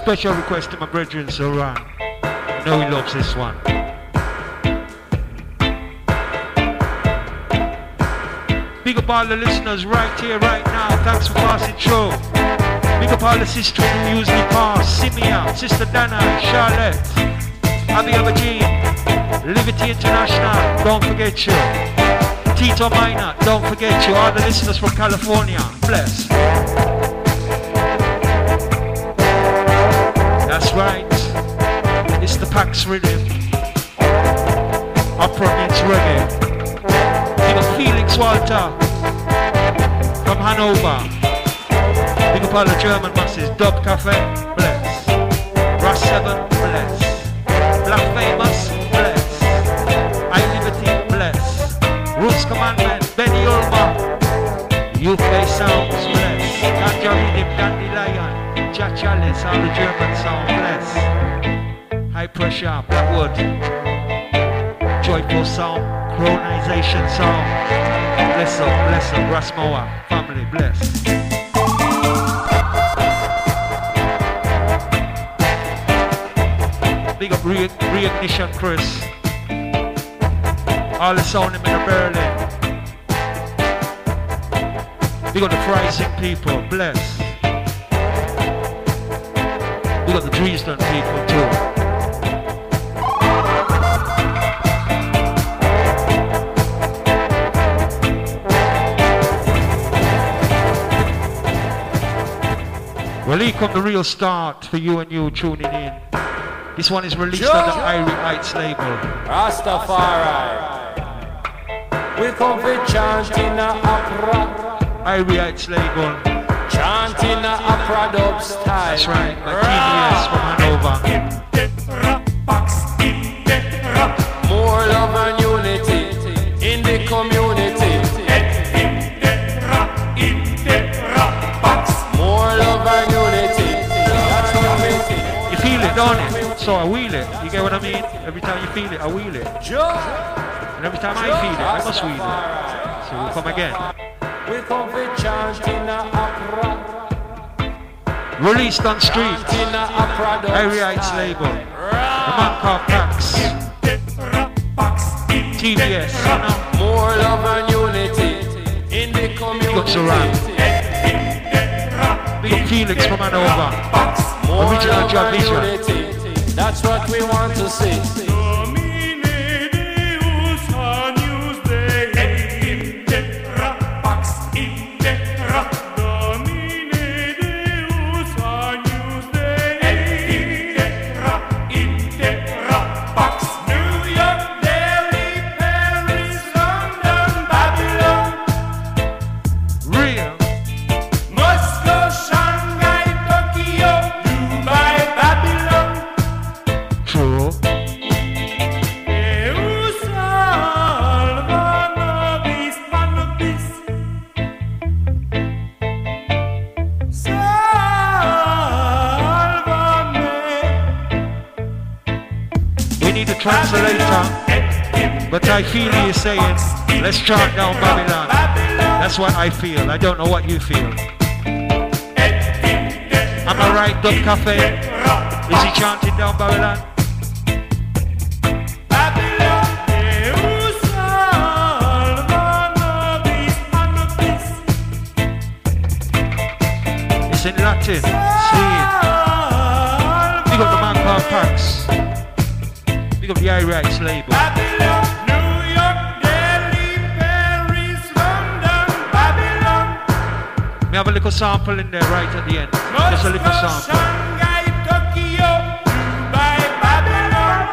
special request to my brethren, so Ron. I know he loves this one. Big up all the listeners right here, right now. Thanks for passing through. Big up all the sisters who usually pass. Simia, Sister Dana, Charlotte, Abby Abajeen, Liberty International, don't forget you. Tito Minor, don't forget you. All the listeners from California, bless. That's right. It's the Pax Rhythm. Opera means reggae. Big up Felix Walter from Hanover. Big up all the German masses. Dub Cafe, bless. Ross seven, bless. Black Famous, bless. I Liberty, bless. Roots Commandment, Benny Ulmer. Youth Bay Sounds, bless. Ganja Rhythm, Dandelion. Jack Chalice, all the German sound, bless. High Pressure, Blackwood. Joyful Sound, Colonization Sound. Bless up, bless up, Rasmoa, family, bless. Big up Re Reignition Chris. All the sound in Berlin. Big up the Freising people, bless. Big up the Dresden people too. Well, here come the real start for you and you tuning in. This one is released on the Irie Heights label. Rastafari. We come for chanting a opera. Irie Heights label. Chanting a opera dub style. That's right, my T V S from Hanover. More love and unity in the community. More love and unity. That's what we think. You feel it, don't it? So I wheel it. You get what I mean? Every time you feel it, I wheel it. And every time I feel it, I must wheel it. So we'll come again. We come for chanting a opera. Released on street. Irie Heights label. The man called Pax. T V S, you know. More love and unity in the community. Big up Saran. Big up Felix from Hanover. Original Job Vision. That's what we want to see. Translator, but I feel he is saying, let's chant down Babylon. That's what I feel. I don't know what you feel. Am I right, Dub Cafe? Is he chanting down Babylon? It's in Latin. See it. Big up the man called Pax. Big up the Irie Heights label. Babylon, New York, Delhi, Paris, London, Babylon. We have a little sample in there right at the end. Just a little sample. Shanghai, Tokyo, Dubai, Babylon.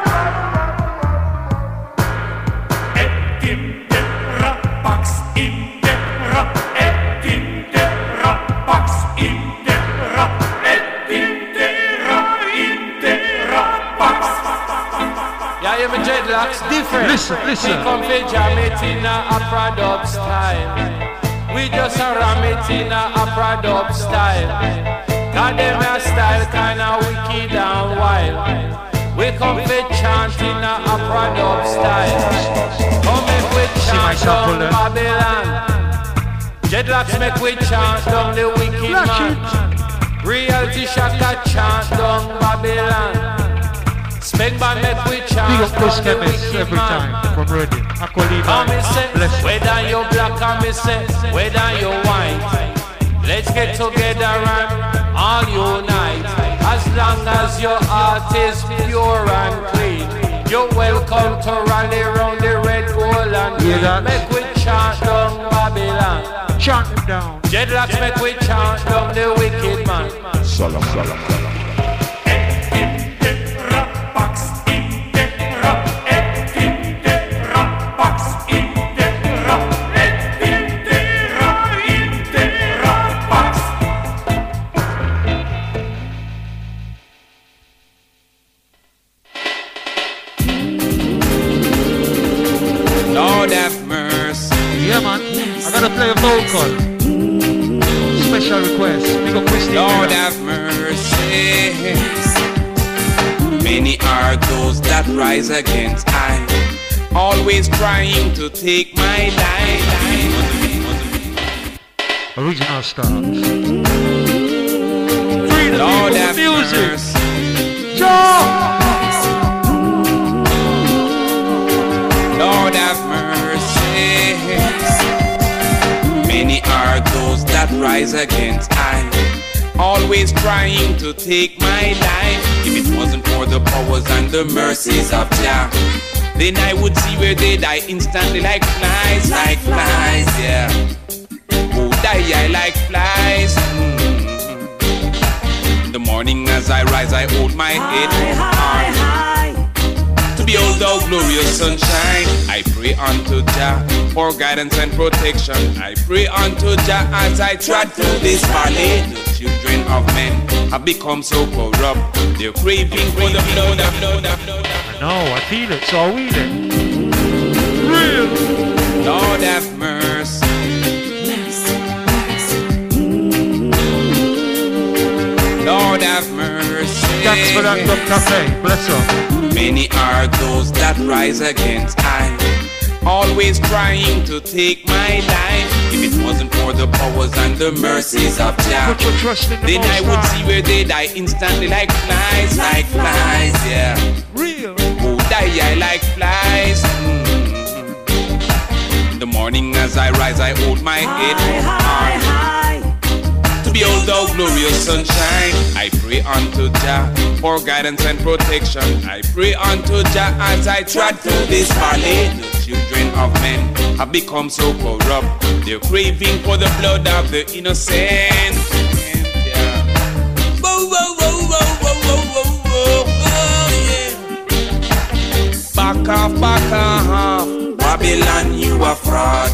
Etim Terra, Pax in Terra, Etim Terra, Pax in Terra, Etim Terra, in Terra, Pax. Yeah, you mean dreadlocks different. Listen, listen. We come for jam it in a opera dub style. We just a ram it in a opera dub style. God them a style kinda wicked and wild. We come for chant in a opera dub style. Come make we chant down Babylon. Dreadlocks make we chant down the wicked man. Reality Shaka chant down Babylon. Spend by make we chant Big up Chris down the Chemist wicked every man. time from Reading. Aqualiva. Come and say, Bless you. whether you're black or me say, whether you're white. Let's get together and all unite. As long as your heart is pure and clean, you're welcome to rally round the red, gold and green. Make we chant down Babylon. Chant them down. Dreadlocks make we chant down the wicked man. Salam, salam, salam. Lord have mercy. Yeah, man. I gotta play a vocal. Special request. Big up Christine. Lord Miller. have mercy. Many are those that rise against I, always trying to take my life. Original stars. Freedom. Lord have Music. mercy. Joe. Lord have mercy. Many are those that rise against I, always trying to take my life. If it wasn't for the powers and the mercies of Jah, then I would see where they die instantly like flies, like flies, yeah. Oh, die I like flies. Mm-hmm. In the morning as I rise, I hold my head high. To behold thou glorious sunshine, I pray unto Jah for guidance and protection. I pray unto Jah as I trod through this valley. The children of men have become so corrupt. They're craving for the blood of blood of blood. No, I feel it, so are we then. Real. Lord have mercy. Lord have mercy. Thanks for that, Doctor Cafe. Bless up. Many are those that rise against I, always trying to take my life. If it wasn't for the powers and the mercies of Jah, Put your trust in the then Most I would High. see where they die instantly like flies, like flies, yeah. Real. Oh, die I like flies. Mm-hmm. In the morning as I rise, I hold my head high. To behold thou glorious sunshine, I pray unto Jah for guidance and protection. I pray unto Jah as I trod through this valley. The children of men have become so corrupt. They're craving for the blood of the innocent. Yeah. Whoa, whoa, whoa, whoa, whoa, whoa, whoa, whoa, yeah. Back off, back off, Babylon, you a fraud.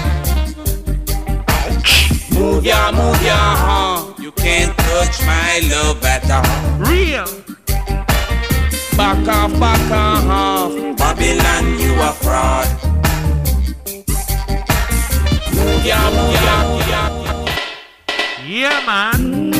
Move ya, move ya, huh? You can't touch my love at all. Real. Back off, back off, Babylon, you a fraud. Move ya, move ya, move ya. Yeah, man.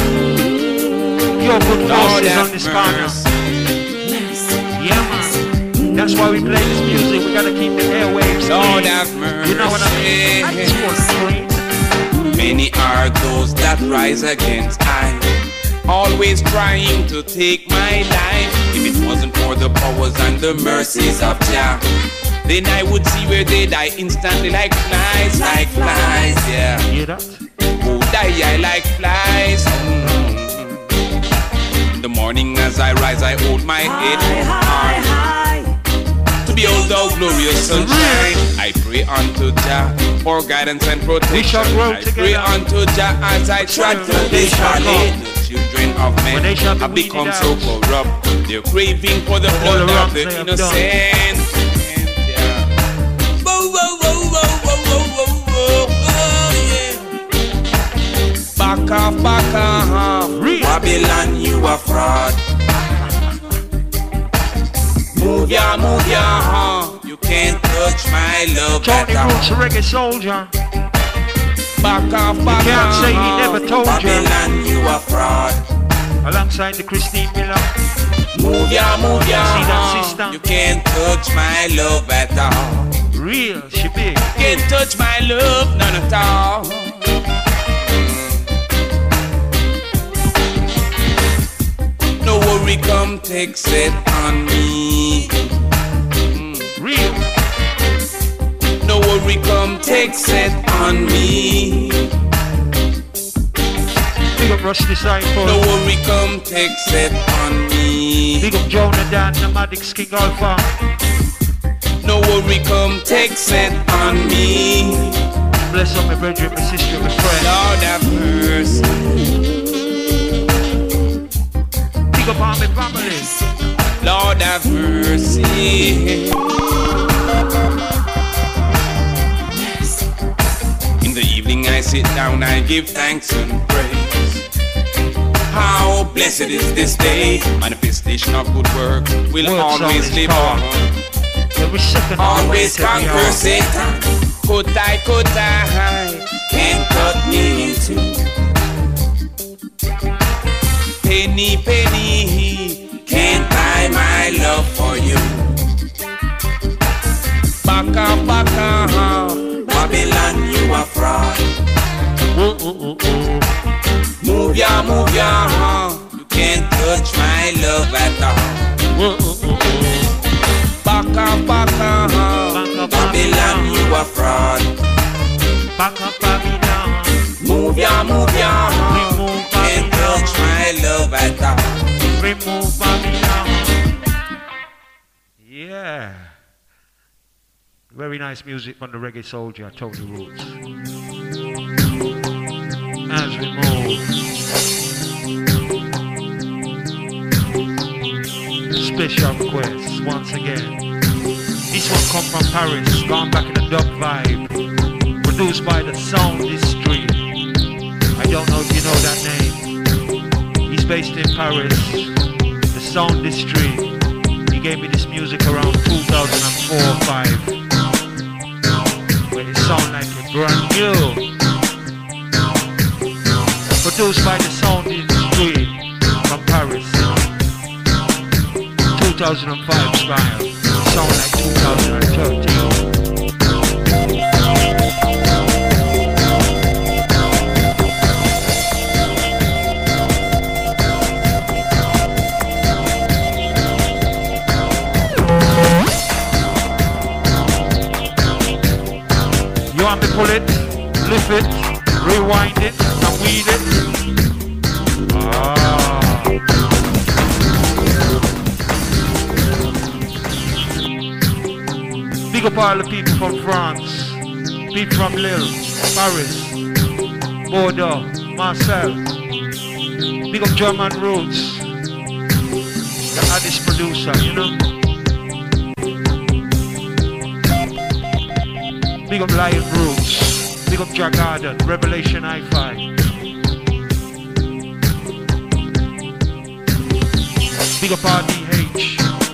Your good Lord forces on have this corner. mercy. Yeah, man. That's why we play this music. We gotta keep the airwaves Lord clean. have mercy. You know what I mean? I just want clean. Many are those that rise against I, always trying to take my life. If it wasn't for the powers and the mercies of Jah, then I would see where they die instantly like flies, like flies, yeah. Hear that? Oh, die I like flies. Mm-hmm. In the morning as I rise, I hold my head high. To behold thou glorious sunshine, I pray unto Jah for guidance and protection. shall grow I pray together. unto Jah as I trod through They this shall valley. come. The children of When men they shall be have become weeded so out. corrupt. They're craving for the all blood the of wrongs the they have innocent. Yeah. Whoa, whoa, whoa, whoa, whoa, whoa, whoa, whoa, yeah. Back off, back off, Real. Babylon, you a fraud. Move ya, move ya, huh? You can't touch my love Tony at all. Roots, reggae soldier. Back off, back can't off, say he never told ya. Babylon, you a fraud. Alongside the Christine Miller. Move ya, move ya, See that huh? sister? You can't touch my love at all. Real, she big. Can't touch my love, none at all. worry, come take set on me. Mm. Real. No worry, come take set on me. Big up Rush Disciple. No worry, come take set on me. Big up Jonah Dan, Nomadix King Alpha. No worry, come take set on me. Bless up my brethren, my sister, my friend. Lord have mercy. Big up all my family. Lord have mercy. In the evening I sit down, I give thanks and praise. How blessed is this day. Manifestation of good work will Words always live on. Every second Always conquer Satan. Could I, could I, can't cut me in two. Penny, penny, can't buy my love for you. Baka, baka, Babylon, you are fraud. Oh, oh, oh, oh. Move ya, move ya, you can't touch my love at all. Oh, oh, oh, oh. Baka, baka, Babylon, you a fraud. Baka, Babylon. Move ya, move ya, Remove can't touch my love at all. Remove Babylon. Yeah. Very nice music from the Reggae Soldier, Tony Roots. As we move. Special request once again. This one come from Paris, gone back in the dub vibe. Produced by the Sound History. I don't know if you know that name. He's based in Paris. The Sound History. He gave me this music around two thousand four or five. Where it sound like a brand new. Produced by the Sound History from Paris. two thousand five style. Sound like two thousand thirteen. You want me to pull it, lift it, rewind it, and weed it? Ah. Big up all the people from France, people from Lille, Paris, Bordeaux, Marseille. Big up German Roots, the artist producer, you know. Big up Lion Roots, big up Jack Garden, Revelation Hi-Fi. Big up R D H.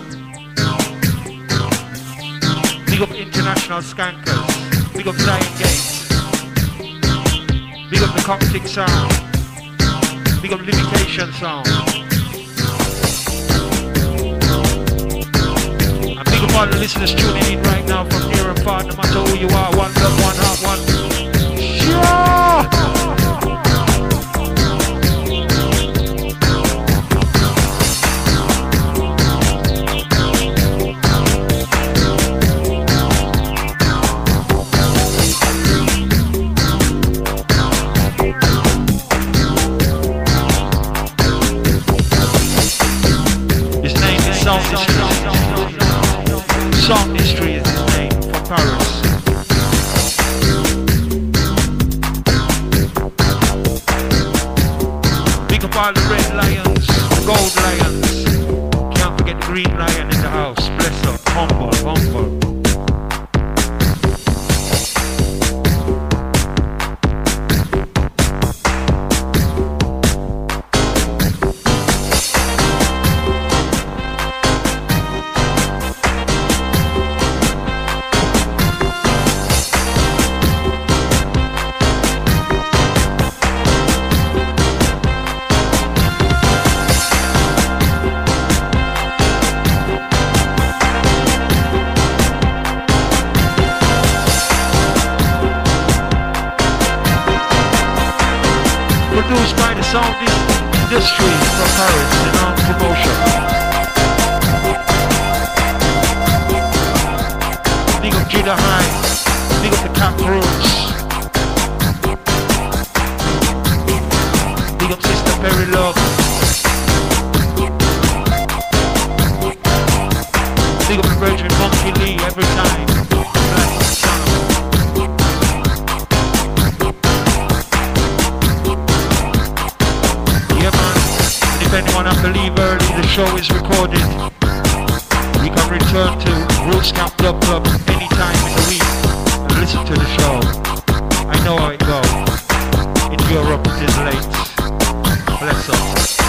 Big up International Skankers. Big up Zion Gates. Big up the Coptic Sound. Big up Limitation Sound. And big up all the listeners tuning in right now from near and far, no matter who you are. One love, one heart, one. Sure! Sound History is his name, from Paris. Big up all the red lions, gold lions. Can't forget the green lion in the house. Bless up, humble, humble. Produced by the Sound Industry from Paris, you know, promotion. Taylor Hines. Big up the Cat Roots. Big up Sister Perry Love. Big up the Virgin Monkey Lee every time. Yeah man, and if anyone have to leave early, the show is recorded. You can return to Roots Camp Club Club anytime in the week and listen to the show. I know how it goes. In Europe it is late. Bless us.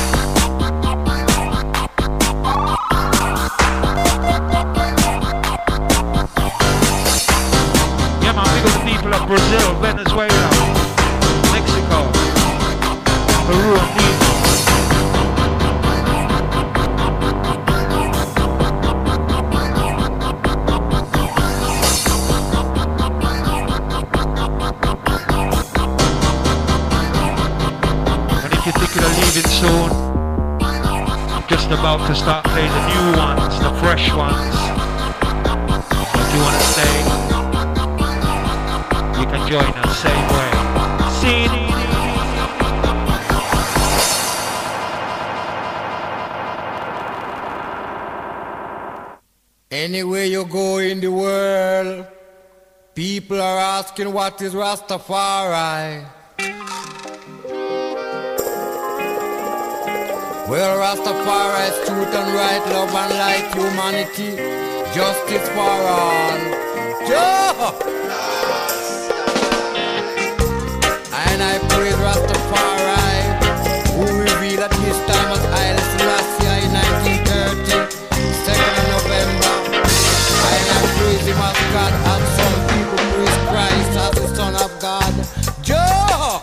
Yeah man, we got the people of Brazil, Venezuela, Mexico, Peru and Lima. Leaving soon, just about to start playing the new ones, the fresh ones. So if you want to stay, you can join us same way. See. Anywhere you go in the world, people are asking what is Rastafari. Well, Rastafari is truth and right, love and light, humanity, justice for all. Joe! And I praise Rastafari, who revealed at this time as Haile Selassie in nineteen thirty, second of November. And I praise him as God, and some people praise Christ as the Son of God. Joe!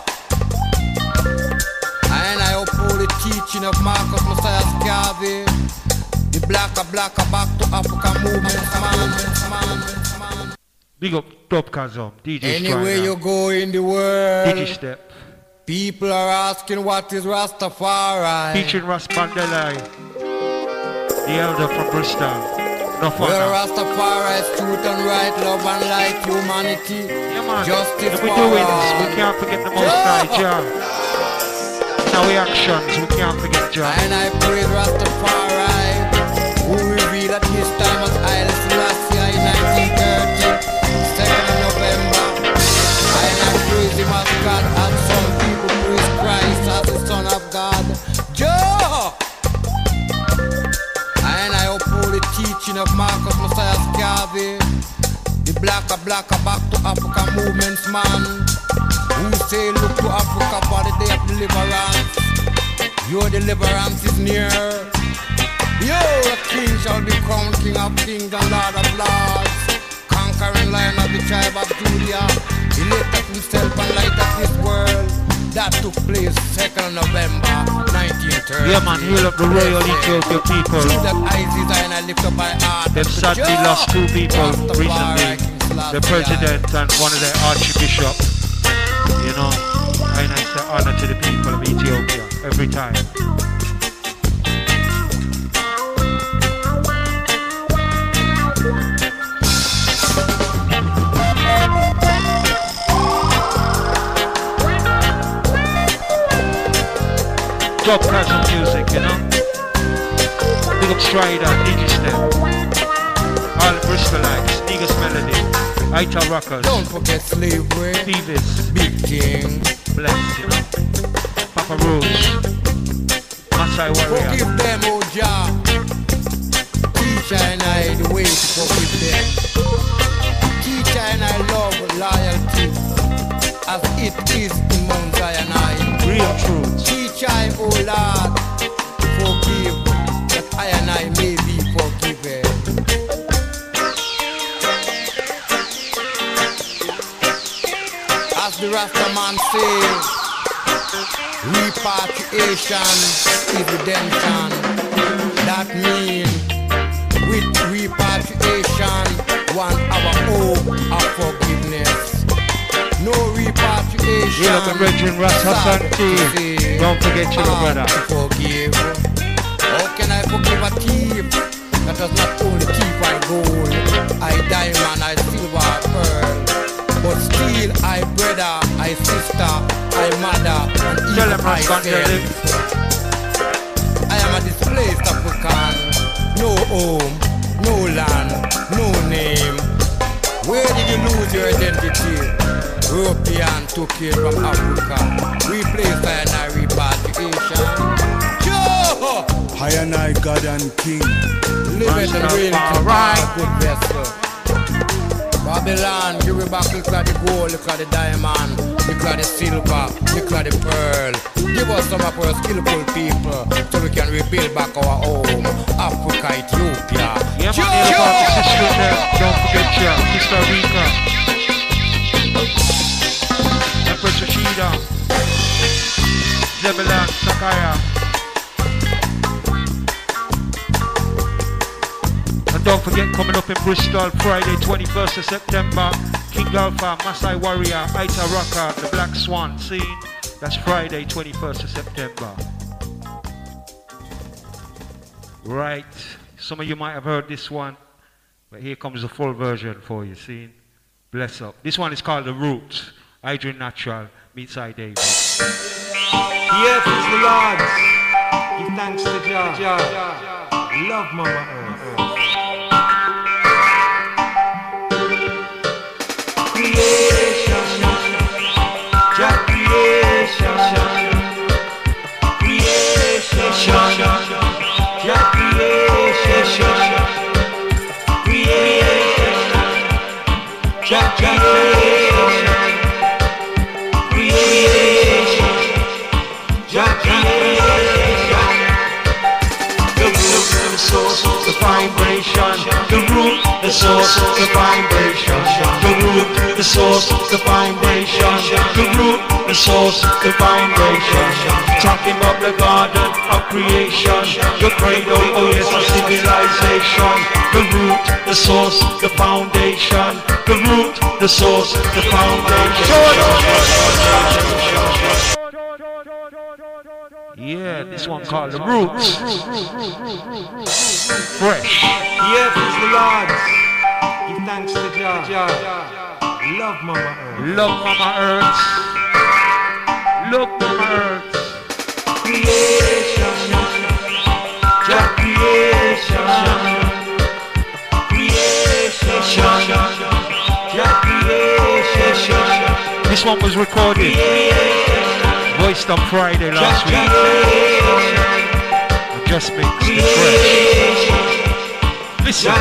The teaching of Marcus Messiah Garvey, the blacker blacker back to Africa movement, man, man, man. Big up Top Kazum, D J Anywhere you go in the world, D J Step. People are asking what is Rastafari. Featuring Ras Mandela, the elder from Bristol. No fun. Well, Rastafari is truth and right, love and light, humanity, yeah, man. justice for all. We're doing this, we can't forget the Most High, Jah. Our actions, we can't forget Jah. And I praise Rastafari, who revealed at this time as Haile Selassie in nineteen thirty, second of November. And I praise him as God, and some people praise Christ as the Son of God. Joe! And I uphold the teaching of Marcus Messiah Garvey, the blacker blacker back to Africa movements man. Who say look to Africa for the day of deliverance. Your deliverance is near. Yo, the king shall be crowned King of kings and Lord of lords, conquering lion of the tribe of Judah. He lifted up himself and light up this world. That took place second of November nineteen thirty. Yeah man, heal up the royal Ethiopia people. That Isis and I lift up my heart. They've sadly lost two people recently. The president and one of their archbishops. You know, and I say honor to the people of Ethiopia every time. Top Castle music, you know. Big up Strider, D J Step, all Bristolites, Negus Melody, Ita Rockers. Don't forget slavery. Beavis. Big King. Bless, you know. Papa Rose. Masai Warrior. Forgive them, oh Jah. Teacher and I the way to forgive them. Teacher and I love loyalty as it is in Mount Zion. Real truth. Teach I, oh Lord, forgive that I and I may be forgiven. As the Rastaman says, repatriation is redemption. That means with repatriation, one our hope of forgiveness. No repatriation. Yeah, the Virgin Ras Hassan T. Don't forget your brother. Forgive. How can I forgive a thief that does not only thief I gold, I diamond, I silver, Jonas Van der Lip. I am a displaced African. No home, no land, no name. Where did you lose your identity? European took it from Africa. Replaced by an repatriation. Joe! I and I, God and King. Live in the reign to buy a good vessel. Babylon, give me back, look at the gold, look at the diamond, look at the silver, look at the pearl. Give us some of our skillful people so we can rebuild back our home, Africa, Ethiopia. Yeah, man, yeah, about sister there. Don't forget ya, Sister Rika. Empress Rashida. Zebulon, Sakaya. And don't forget, coming up in Bristol, Friday, twenty-first of September, King Alpha, Masai Warrior, Aita Raka, the Black Swan scene. That's Friday, twenty-first of September. Right. Some of you might have heard this one, but here comes the full version for you, see? Bless up. This one is called The Roots. Adrian Natural meets I David. The earth is the Lord's. Give thanks to Jah. Jah. Love Mama Earth. Creation. Jah creation. Creation. Jah creation. Creation. Jah creation. Creation. Jah creation. The root, the source, the vibration. The root, the source, the vibration. The root, the source, the vibration. The root, the source, the vibration. Talking about the garden of creation. The cradle, oh yes, of civilization. The root, the source, the foundation. The root, the source, the foundation. Yeah, this one called The Roots. Fresh. The earth is the Lord's. Give thanks to Jah. Jah. Love Mama Earth. Love Mama Earth. Love Mama Earth. Creation. Jah creation. Creation. Jah creation. This one was recorded. Voiced on Friday last week. I just mixed it fresh. Listen.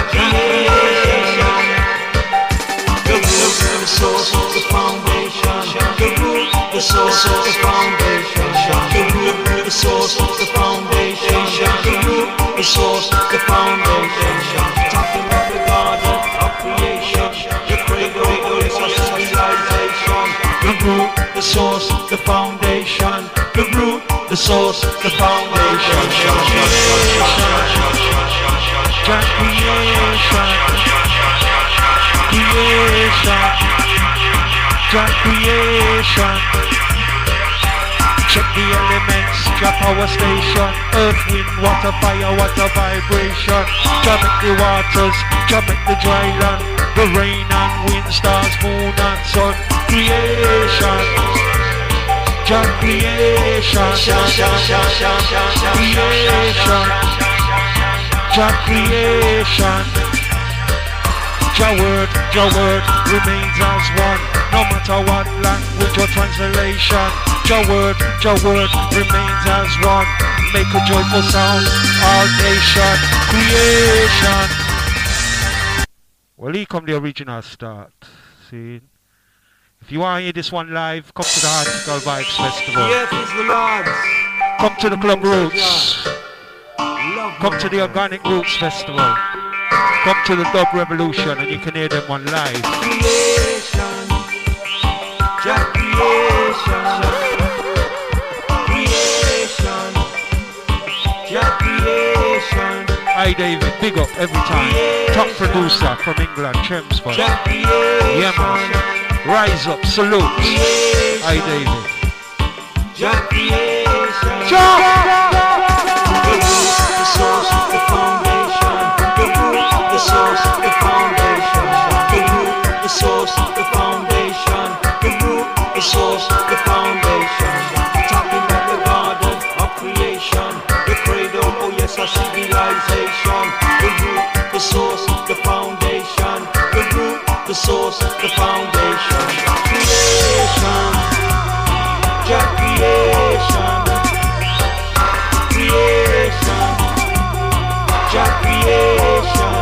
The root, the source, the foundation. The root, the source, the foundation. The root, the source, the foundation. The root, the source, the foundation. Talking about the garden of creation. The cradle, the civilization. The root, the source, the foundation. The root, the source, the foundation. Jah creation. Creation. Jah creation. Check the elements, Jah power station. Earth, wind, water, fire, water vibration. Jah make the waters, Jah make the dry land. The rain and wind, stars, moon and sun. Creation. Jah creation. Creation. Jah creation. Jah word, Jah word remains as one. No matter what language or translation. Jah word, Jah word remains as one. Make a joyful sound, all nation. Creation. Well, here come the original start. See? If you want to hear this one live, come to the Article Vibes Festival. The earth is the Lord's. Come to the Club Roots. Come to the Organic Roots Festival. Come to the Dub Revolution and you can hear them on live. Creation. Jah creation. Creation. Jah creation. Hi David, big up every time. Top producer from England, Chelmsford. Jah creation. Yeah man. Rise up, salute. Hi David. Jah creation. Jah! The root, the source, the foundation. The root, the source, the foundation. The root, the source, the foundation. The root, the source, the foundation. Talking about the the source, the foundation. Creation, Jah creation, creation, Jah creation.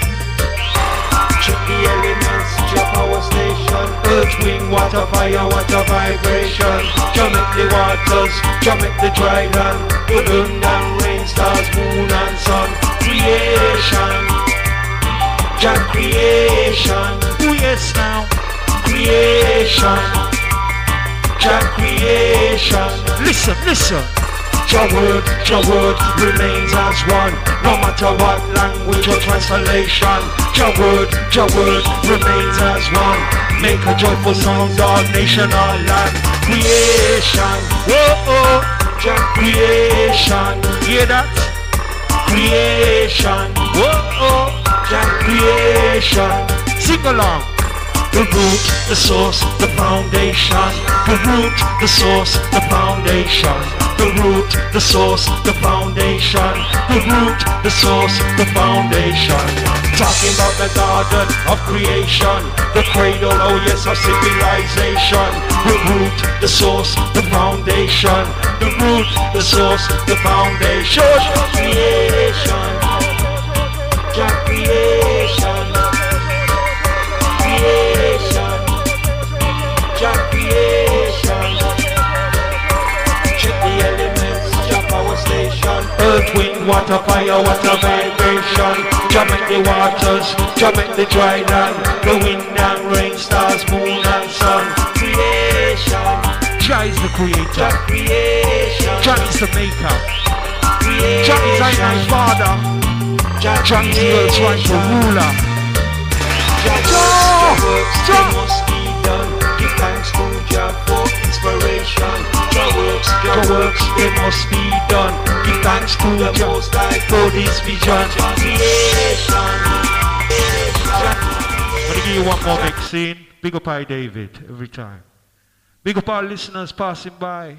Check the elements, Jah power station. Earth, wind, water, fire, water, vibration. Jah make the waters, Jah make the dry land. The wind and rain, stars, moon and sun. Creation, Jah creation. Oh yes now. Creation, Jah creation. Listen, listen. Jah word, Jah word remains as one, no matter what language or translation. Jah word, Jah word remains as one. Make a joyful sound, all nation, all land. Creation, Whoa, oh. Jah creation. Hear that? Creation, Whoa, oh. Jah creation. Sing along. The root, the source, the foundation. The root, the source, the foundation. The root, the source, the foundation. The root, the source, the foundation. Talking about the garden of creation. The cradle, oh yes, of civilization. The root, the source, the foundation. The root, the source, the foundation. Creation, Jah creation. Creation, Jah creation. Check the elements, Jah power station. Earth, wind, water, fire, water, vibration. Jah make the waters, Jah make the dry land. The wind and rain, stars, moon and sun. Creation, Jah is the creator. Jah creation. Jah is the maker. Creation. Jah is our father. Jah Jah is the earth's rightful ruler. Jah works, Jah must be done. Give thanks to Jah for inspiration. Jah works, Jah works, it must be done. Give thanks to the Most High for this vision. Creation. I'm gonna give you one more mix scene. Big up I David every time. Big up our listeners passing by.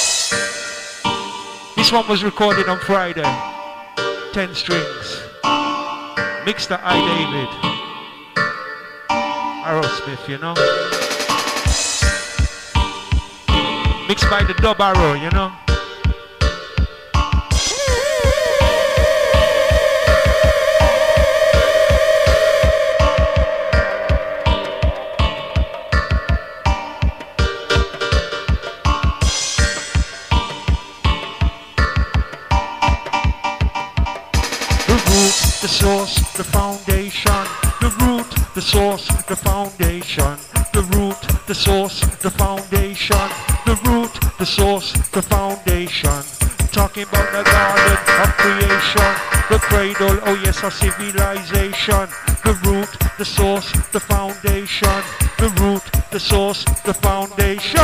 This one was recorded on Friday. Ten strings. Mixed at I David. Aerosmith, you know. Mixed by the Dub Arrow, you know. The root, the source, the foundation. The root, the source, the foundation. The root, the source, the foundation. The root, the source, the foundation. Talking about the garden of creation. The cradle, oh yes, our civilization. The root, the source, the foundation. The root, the source, the foundation.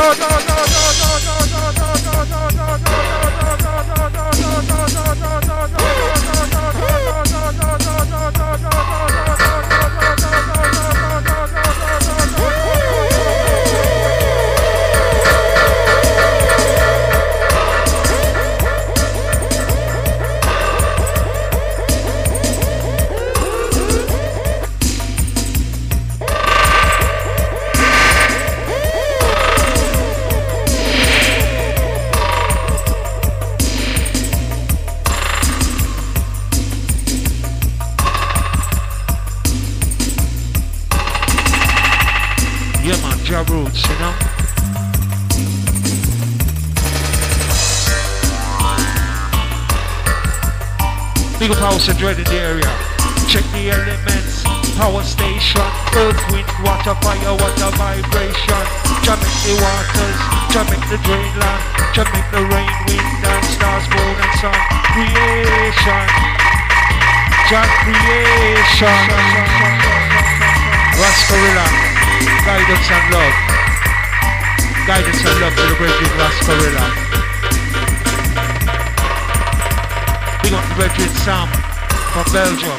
Jah roots, you know. Big up House of Dread in the area. Check the elements, power station. Earth, wind, water, fire, water, vibration. Jah make the waters, Jah make the drain land. Jah make the rain, wind and stars, moon and sun. Creation, Jah creation. Rascarilla, guidance and love. Guidance and love to the brethren Rascarilla. Big up the brethren Sam from Belgium.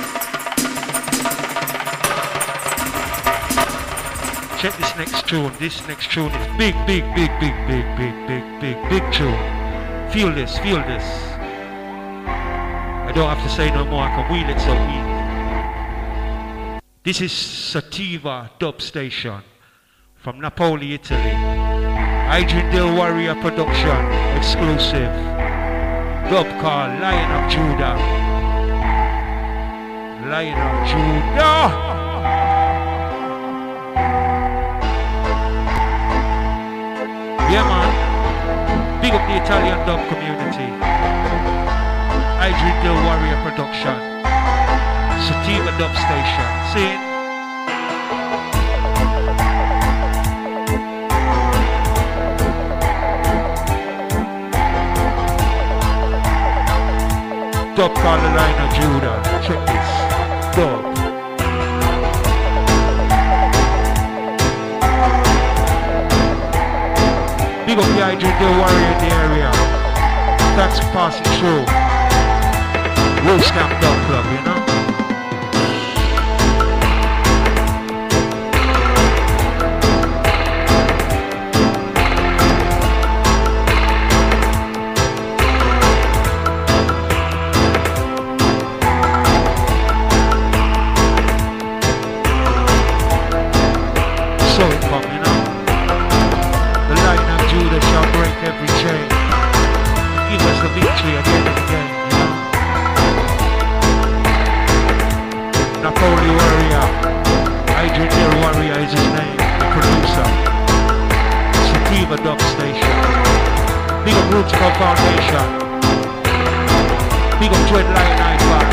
Check this next tune. This next tune is big, big, big, big, big, big, big, big, big tune. Feel this, feel this. I don't have to say no more, I can wheel it so easy. This is Sativa Dub Station from Napoli, Italy. Adrian Del Warrior production, exclusive. Dub called Lion of Judah. Lion of Judah. Yeah, man. Big up the Italian dub community. Adrian Del Warrior production. Sativa Dub Station. See? Dub called the Lion of Judah. Check this. Dub. Big up the Adrian Del Warrior in the area. Thanks for passing through. Roast Camp Dub Club, you know? Foundation. Big up Dreadline Night Five.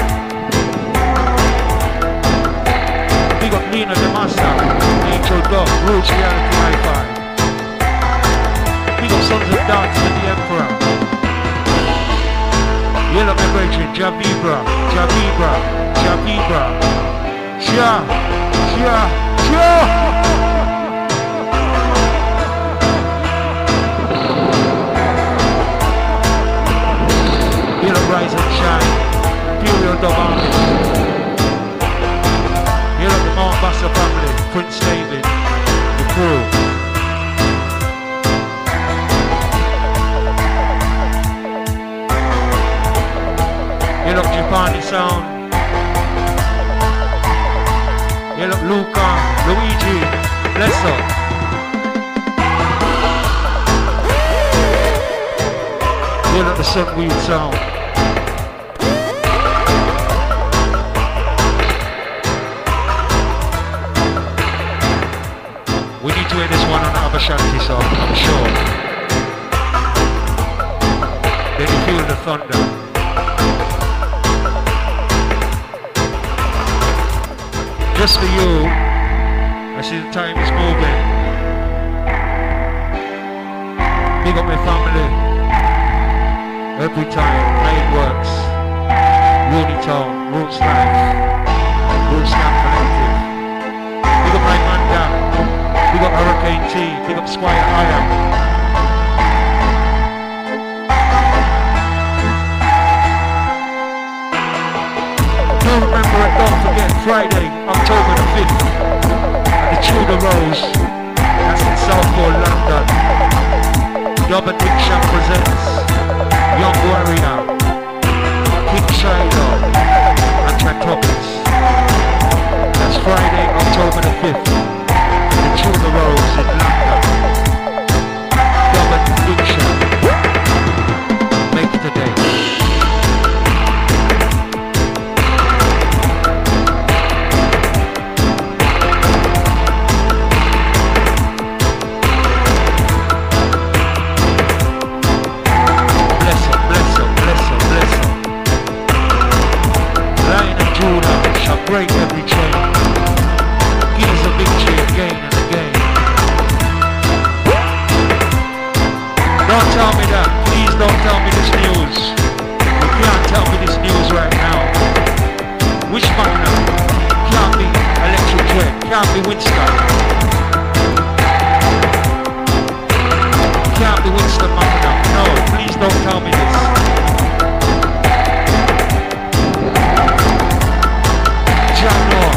Big up Nina the Master, Angel Dub, Roots Reality Night Five. Big up Sons of Dance and the Emperor. Yellow my brethren, Javibra, Javibra, Javibra. Sha, Sha, Sha. Rise and shine, Imperial Dub Army. Here at the Mount Bassa family, Prince David, the crew. Here at Japani Sound. Here at Luca, Luigi, bless up. Here at the Sunweed Sound. We need to hear this one on the Ashanti song, I'm sure. Then you feel the thunder. Just for you, I see the time is moving. Big up my family. Every time, Rain Works, Rooney Town, Roots Life, Roots Camp Collective. Big up my man down. Big up Hurricane T, big up Squire Iron. Do remember it, don't forget, Friday, October the fifth, at the Tudor Rose, that's in Southport, London. Dub Addiction presents Young Warrior, King Shiloh, and Tractopics. That's Friday, October the fifth. Through the roads in London. Dub Addiction. Make it a day. Bless her, bless her, bless her, bless her. Lion of Judah shall break every chain. Give us a victory again and again. Don't tell me that. Please don't tell me this news. You can't tell me this news right now. Which man now? Can't be Electric Dread. Can't be Winston. Can't be Winston Macadam. No, please don't tell me this. John Law.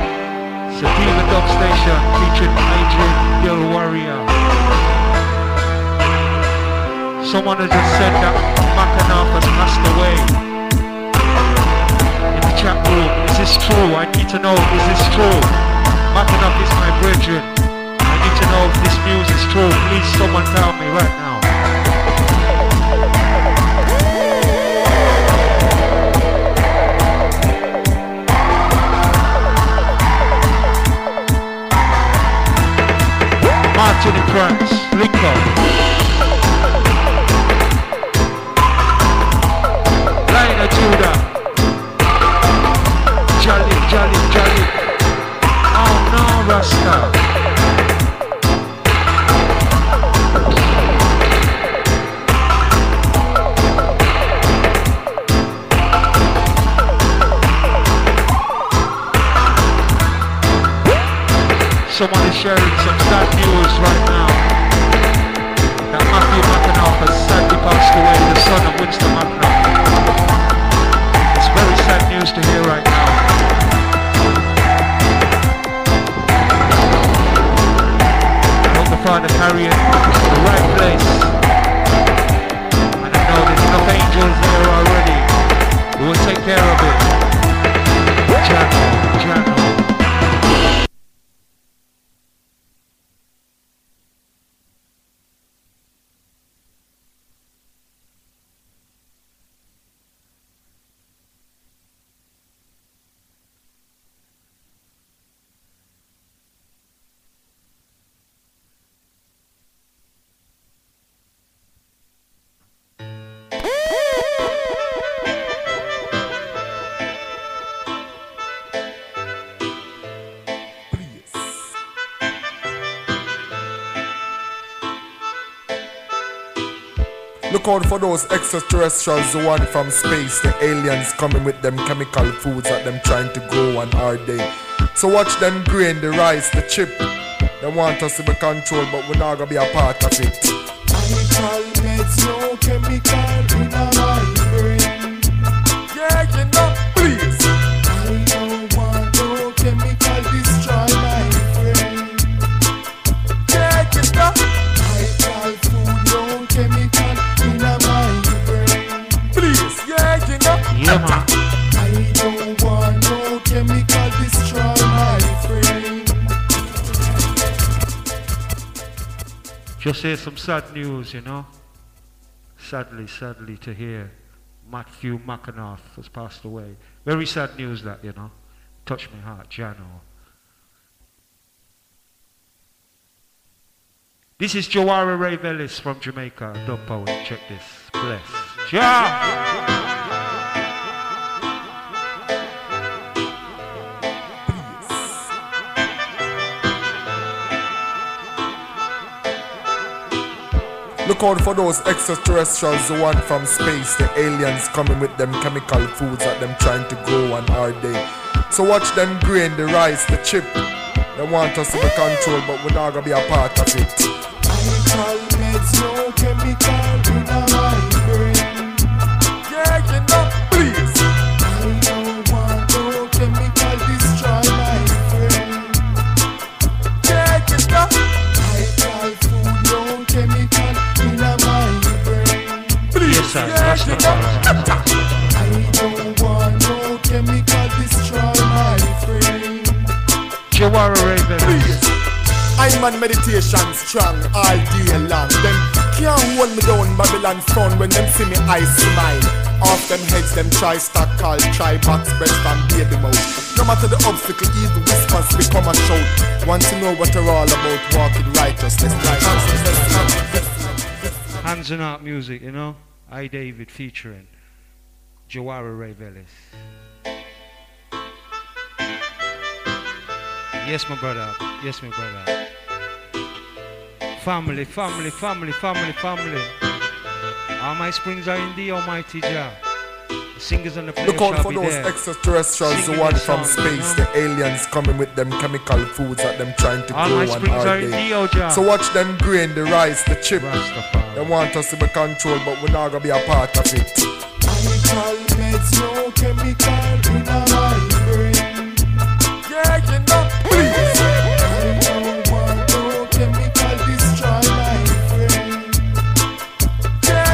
Sativa Dub Station featuring Adrian Del Warrior. Someone has just said that Mackinac has passed away. In the chat room, is this true? I need to know, is this true? Mackinac is my brethren. I need to know if this news is true. Please someone tell me right now. Martin in France, link up. Liner Judah. Jolly, jolly, jolly. Oh no, Rasta. Someone is sharing some sad news right now. That Matthew Mackinac has sadly passed away, the son of Winston Mackinac. It's very sad news to hear right now. I hope the Father carry it to the right place. And I know there's enough angels there already who will take care of it. Jano, Jano. Look out for those extraterrestrials who want from space. The aliens coming with them chemical foods that them trying to grow on our day. So watch them grain, the rice, the chip. They want us to be controlled, but we're not gonna be a part of it. Chemical meds, no chemical in my brain. Yeah, you know, please. I don't want no chemical destroy my brain. Yeah, you know. Chemical food, no chemical in my brain. Please, yeah, you know. Yeah, man. I don't want no chemical destroy my brain. Just hear some sad news, you know. Sadly, sadly to hear Matthew Mackinac has passed away. Very sad news that, you know. Touched my heart, Jano. This is Jawara Ray Vellis from Jamaica, Dub Poet. Check this. Bless. Ja! Look out for those extraterrestrials who want from space. The aliens coming with them chemical foods that them trying to grow on our day. So watch them grain, the rice, the chip. They want us to be controlled, but we're not gonna be a part of it. Chemical meds, no chemical in my brain. Yeah, you know, please. I don't want no chemical destroy my brain. Yeah, you know. Chemical food, no chemical in my brain. Please, Yes, sir. yeah, you know. I don't want no chemical destroy my brain. Jawara Ray Vellis. Please. I'm on meditation strong all day long. Them can't hold me down, Babylon frown when them see me I smile. Off them heads, them try stock call, try box breast and baby mouth. No matter the obstacle, even whispers become a shout. Want to know what they're all about, walking righteousness, righteousness. Hands and Art Music, you know. I David featuring Jawara Ray Vellis. Yes, my brother. Yes, my brother. Family, family, family, family, family. All my springs are in the Almighty Jah. The singers and the players Look out shall for be those there. extraterrestrials Singing who want this from song, you space. know? The aliens coming with them chemical foods that them trying to All grow my on springs our are in day. the O Jah. So watch them grain, the rice, the chip. Rastafari. They want us to be controlled, but we're not gonna be a part of it. Chemical meds, no chemical in my brain. Yeah, you know, please. I don't want no chemical destroy my brain. Yeah,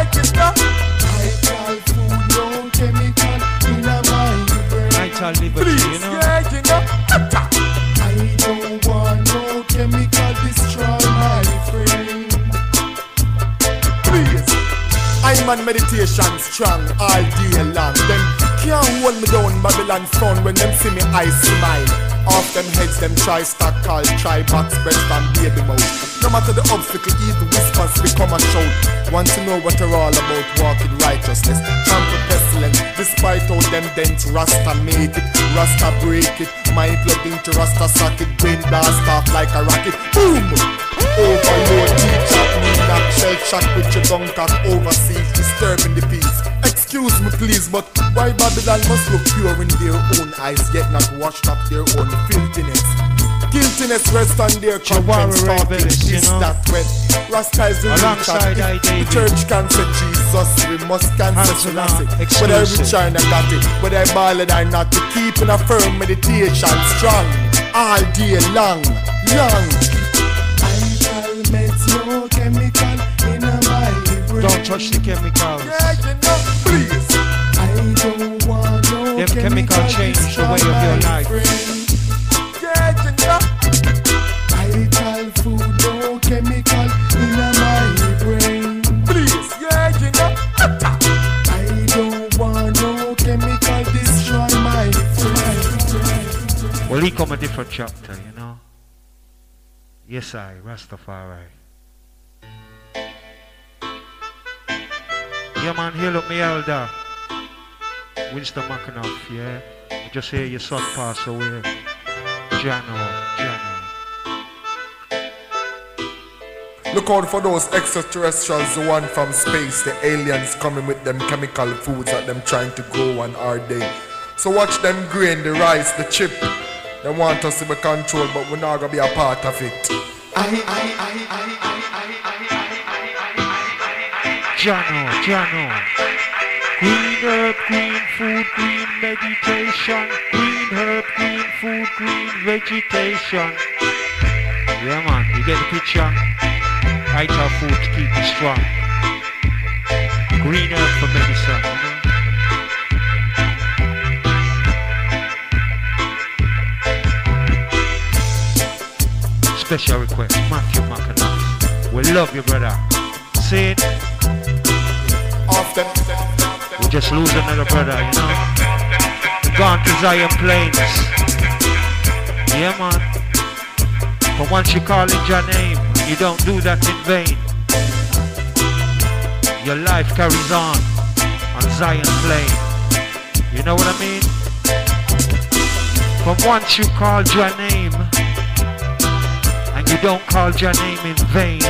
I'm on meditation strong all day long. Them can't hold me down, Babylon frown when them see me eyes smile. Off them heads, them try stack call, try box breast and baby mouth. No matter the obstacle, even whispers become a shout. Want to know what they're all about, walking righteousness, trample pestilence. Despite all them dents, Rasta make it, Rasta break it. Mind plugged into Rasta socket, brain blast off like a rocket. Boom! Overload, teacher, me knock, shell shock with your gun cock overseas, disturbing the peace. Excuse me please, but why Babylon must look pure in their own eyes, yet not washed up their own filthiness? Guiltiness rests on their conscience, talking is that when Rasta is the reach, the church cancel Jesus, we must cancel Selassie. Whether we try not got it, whether I ball it or not, to keep in a firm meditation strong, all day long, long. No chemical in my brain. Don't touch the chemicals. Yeah, you know, please. I don't want no them chemical change the way of your life. Yeah, you know. I tell food no chemical in my brain. Please, yeah, you know. I don't want no chemical destroy my brain. Well, he come a different chapter, you know. Yes, I, Rastafari. Yeah, man, hail up me elder, Winston McAnuff, yeah. I just hear your son pass away. Jano, Jano. Look out for those extraterrestrials, the one from space, the aliens coming with them chemical foods that them trying to grow on our day. So watch them grain, the rice, the chip. They want us to be controlled, but we're not gonna be a part of it. I, I, I, I, I, I, I, Jano, Jano. Green herb, green food, green meditation. Green herb, green food, green vegetation. Yeah, man, you get the picture? Right our food to keep it strong. Green herb for medicine, you know? Special request, Matthew McAnuff. We love you, brother. See it? We just lose another brother, you know. Gone to Zion Plains. Yeah, man. But once you call in your name, you don't do that in vain. Your life carries on on Zion Plain. You know what I mean? But once you call your name, and you don't call your name in vain,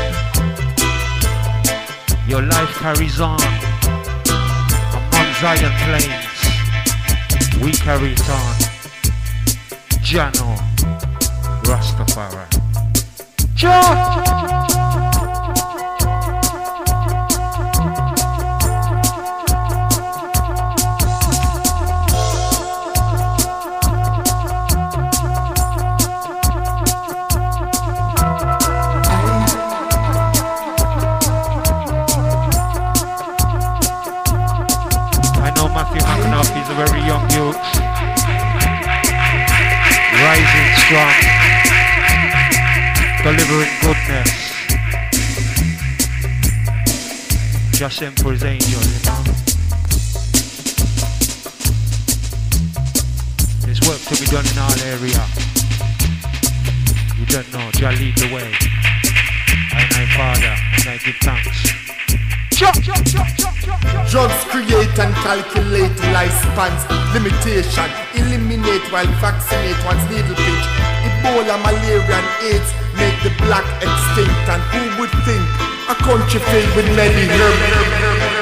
your life carries on. Among Zion Plains, we carry it on. Jano, Rastafari. Ja! He's a very young youth, rising strong, delivering goodness. Just him for his angel, you know. There's work to be done in our area. You don't know, Jah lead the way. I and I, Father, and I give thanks. Drugs create and calculate lifespans, limitation, eliminate while vaccinate one's needle pinch. Ebola, malaria and AIDS make the black extinct, and who would think a country filled with many herb.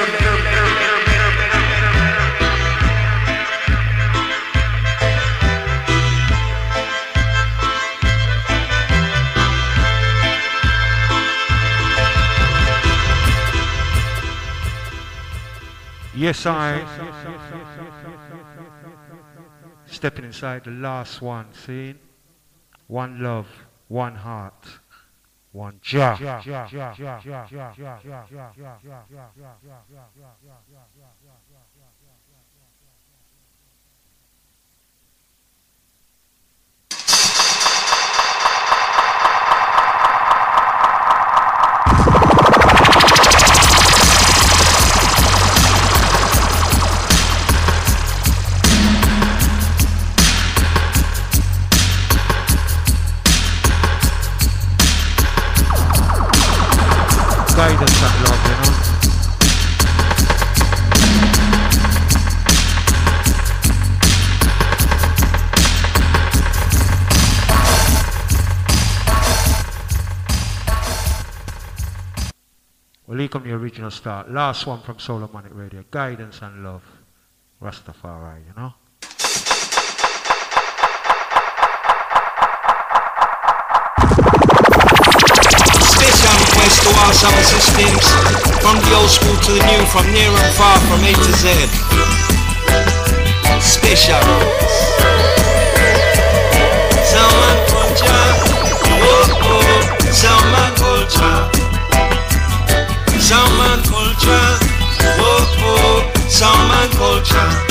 Yes, I. Stepping inside the last one, see? One love, one heart, one Jah. no start. Last one from Solomonic Radio. Guidance and love. Rastafari, you know? Special request to all sound systems. From the old school to the new, from near and far, from A to Z. Special. Sound culture. Oh oh. Sound culture. Sound culture. Oh oh. Sound culture.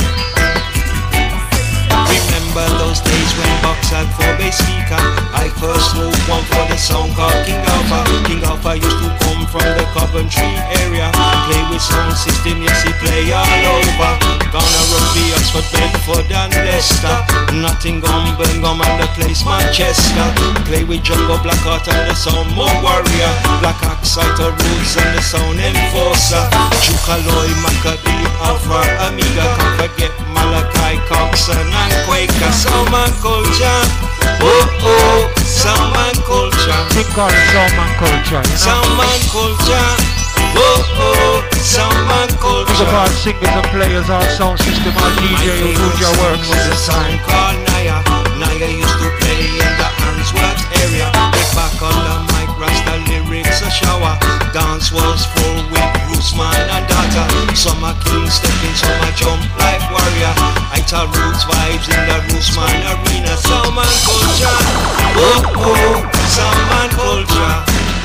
Remember those days when Box had four bass speaker. I first moved one for the song called King Alpha. King Alpha used to come from the Coventry area. Play with sound system, yes he play all over. Gonna Rugby, Oxford, Bedford and Leicester. Nottingham, Birmingham and the place Manchester. Play with Jungle Blackheart and the sound More Warrior. Black Oxide, Roots and the sound Enforcer. Chukaloy, Maccabee, Alpha, Amiga. Can't forget Malachi, Coxon and Quaker. Sound and culture. Oh oh, sound and culture. Big call it sound and culture, you know? Sound and culture. Oh oh, sound and culture. Think about singers and players, all sound system, all D J who do your work was a song called Naya. Naya used to play in the Answorth area. Get back on the mic, Rasta lyrics a shower. Dance was full with Rootsman and Data. Some are king stepping, some are jump like warrior. I tell roots vibes in the Rootsman arena. Sound and culture. Oh oh, sound and culture.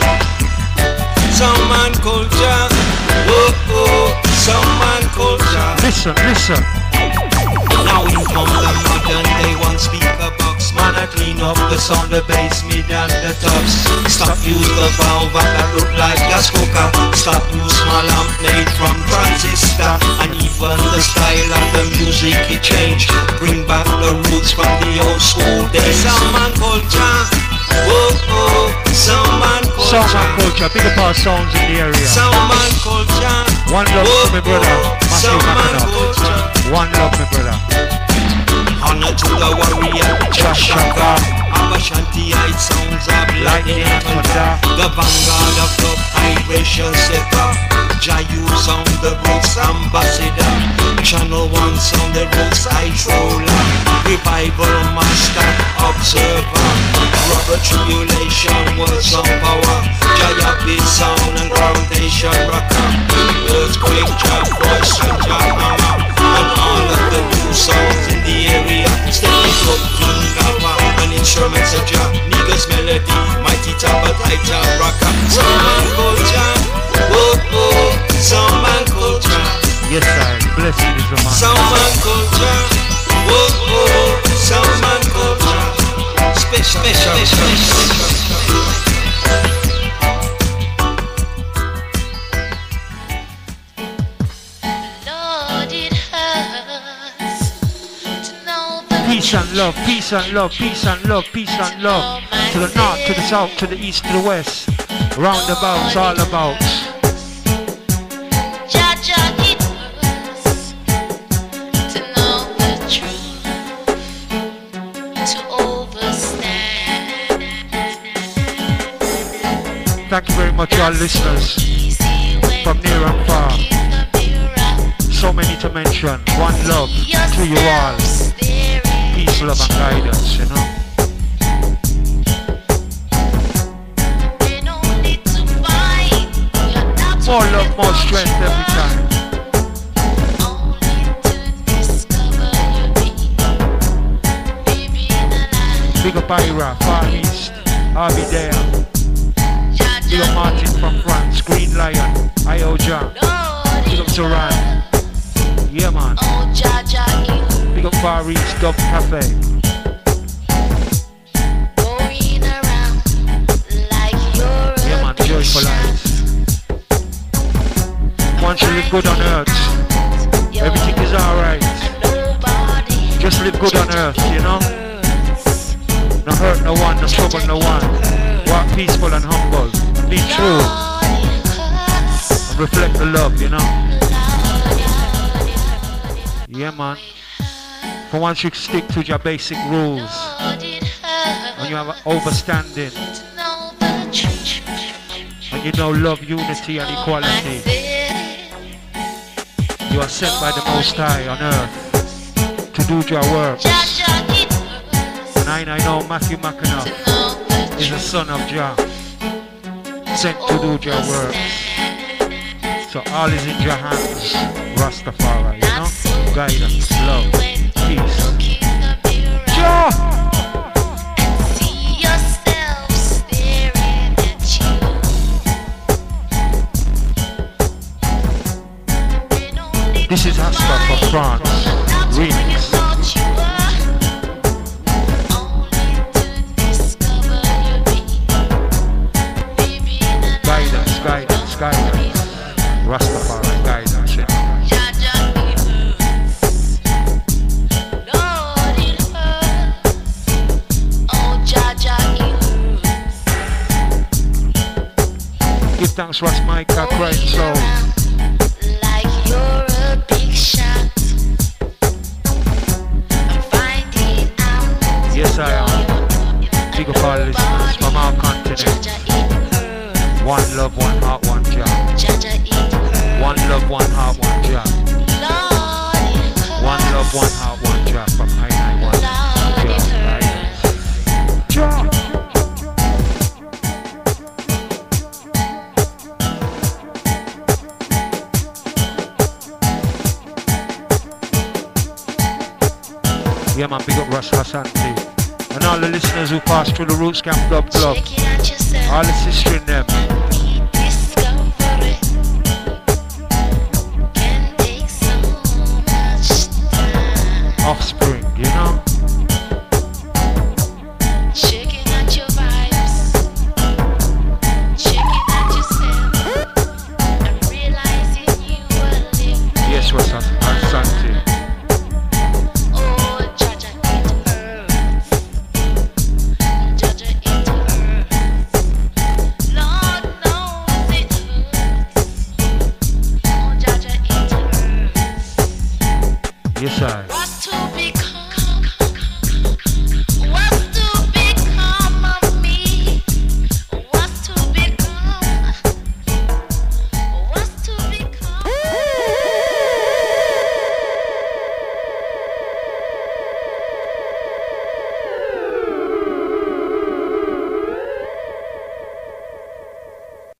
Sound and culture. Oh oh, sound and culture. Listen, listen. Now in come the modern day one speaker box. Man I clean up the sound, the bass, mid and the tops. Stop use the valve and the root like gas cooker. Stop use small amp made from transistor. And even the style of the music it changed. Bring back the roots from the old school days. Sound and culture. Oh oh, sound and culture. Sound and culture, big up our sounds in the area. Sound and culture. One love oh, to my brother, Matthew sound and Mackinac. culture. One love, my brother. Honor to the warrior, Chashaka. Abashanti Height sounds of lightning and thunder. The vanguard of the vibration setter. Jayu sound the roots ambassador. Channel one sound the roots controller. Revival master observer. Rubber tribulation words of power. Jaya beat sound and foundation rocker. Earthquake, jack voice and jack hammer. And all of the new sounds in the area. Stepping up King Alpha and instruments of jack. Niggas melody, mighty tabba, tighter rocker. Sound and culture. Oh oh, sound and culture. Yes, sir. Blessed is the man. Sound and culture. Oh oh, sound and culture. Special, special, special. Peace and love, peace and love, peace and love, peace and love. To the north, to the south, to the east, to the west. Roundabouts, all about. Thank you very much, all listeners from near and far. So many to mention. One love to you all. Peace, love, and guidance, you know. More love, more strength every time. Big up Ira, Far East, I'll be there. Big up Martin from France, Green Lion, Ioja. Big up Zoran. Yeah man. Big up Far East, Dub Cafe. Yeah man, joy for life. Once you live good on earth, everything is alright. Just live good on earth, you know. No hurt no one, no trouble no one. Walk peaceful and humble. Be true. And reflect the love, you know. Yeah man. For once you stick to your basic rules. And you have an overstanding. And you know love, unity and equality. You are sent by the Most High on earth to do your works. And I, I know Matthew McConaughey is the son of Jah, sent to do your works. So all is in your hands, Rastafari, you know? Guidance, love, peace. Jah! This is Aspa for France, remix. Guidance, guidance, guidance. Rastafari guidance, yeah. Give thanks, Ras Micah, Christ soul. Yes, I am. Big up all listeners from our continent. One love, one heart, one job. One love, one heart, one job. One love, one heart, one job. From I nine one job. Yeah, man, big up Russ Hassanti. And all the listeners who passed through the Roots Camp Club Club. All the sister in them. Offspring, you know? Checking out your vibes. Checking out yourself. I'm realizing you are living. Yes, Russ Hassanti.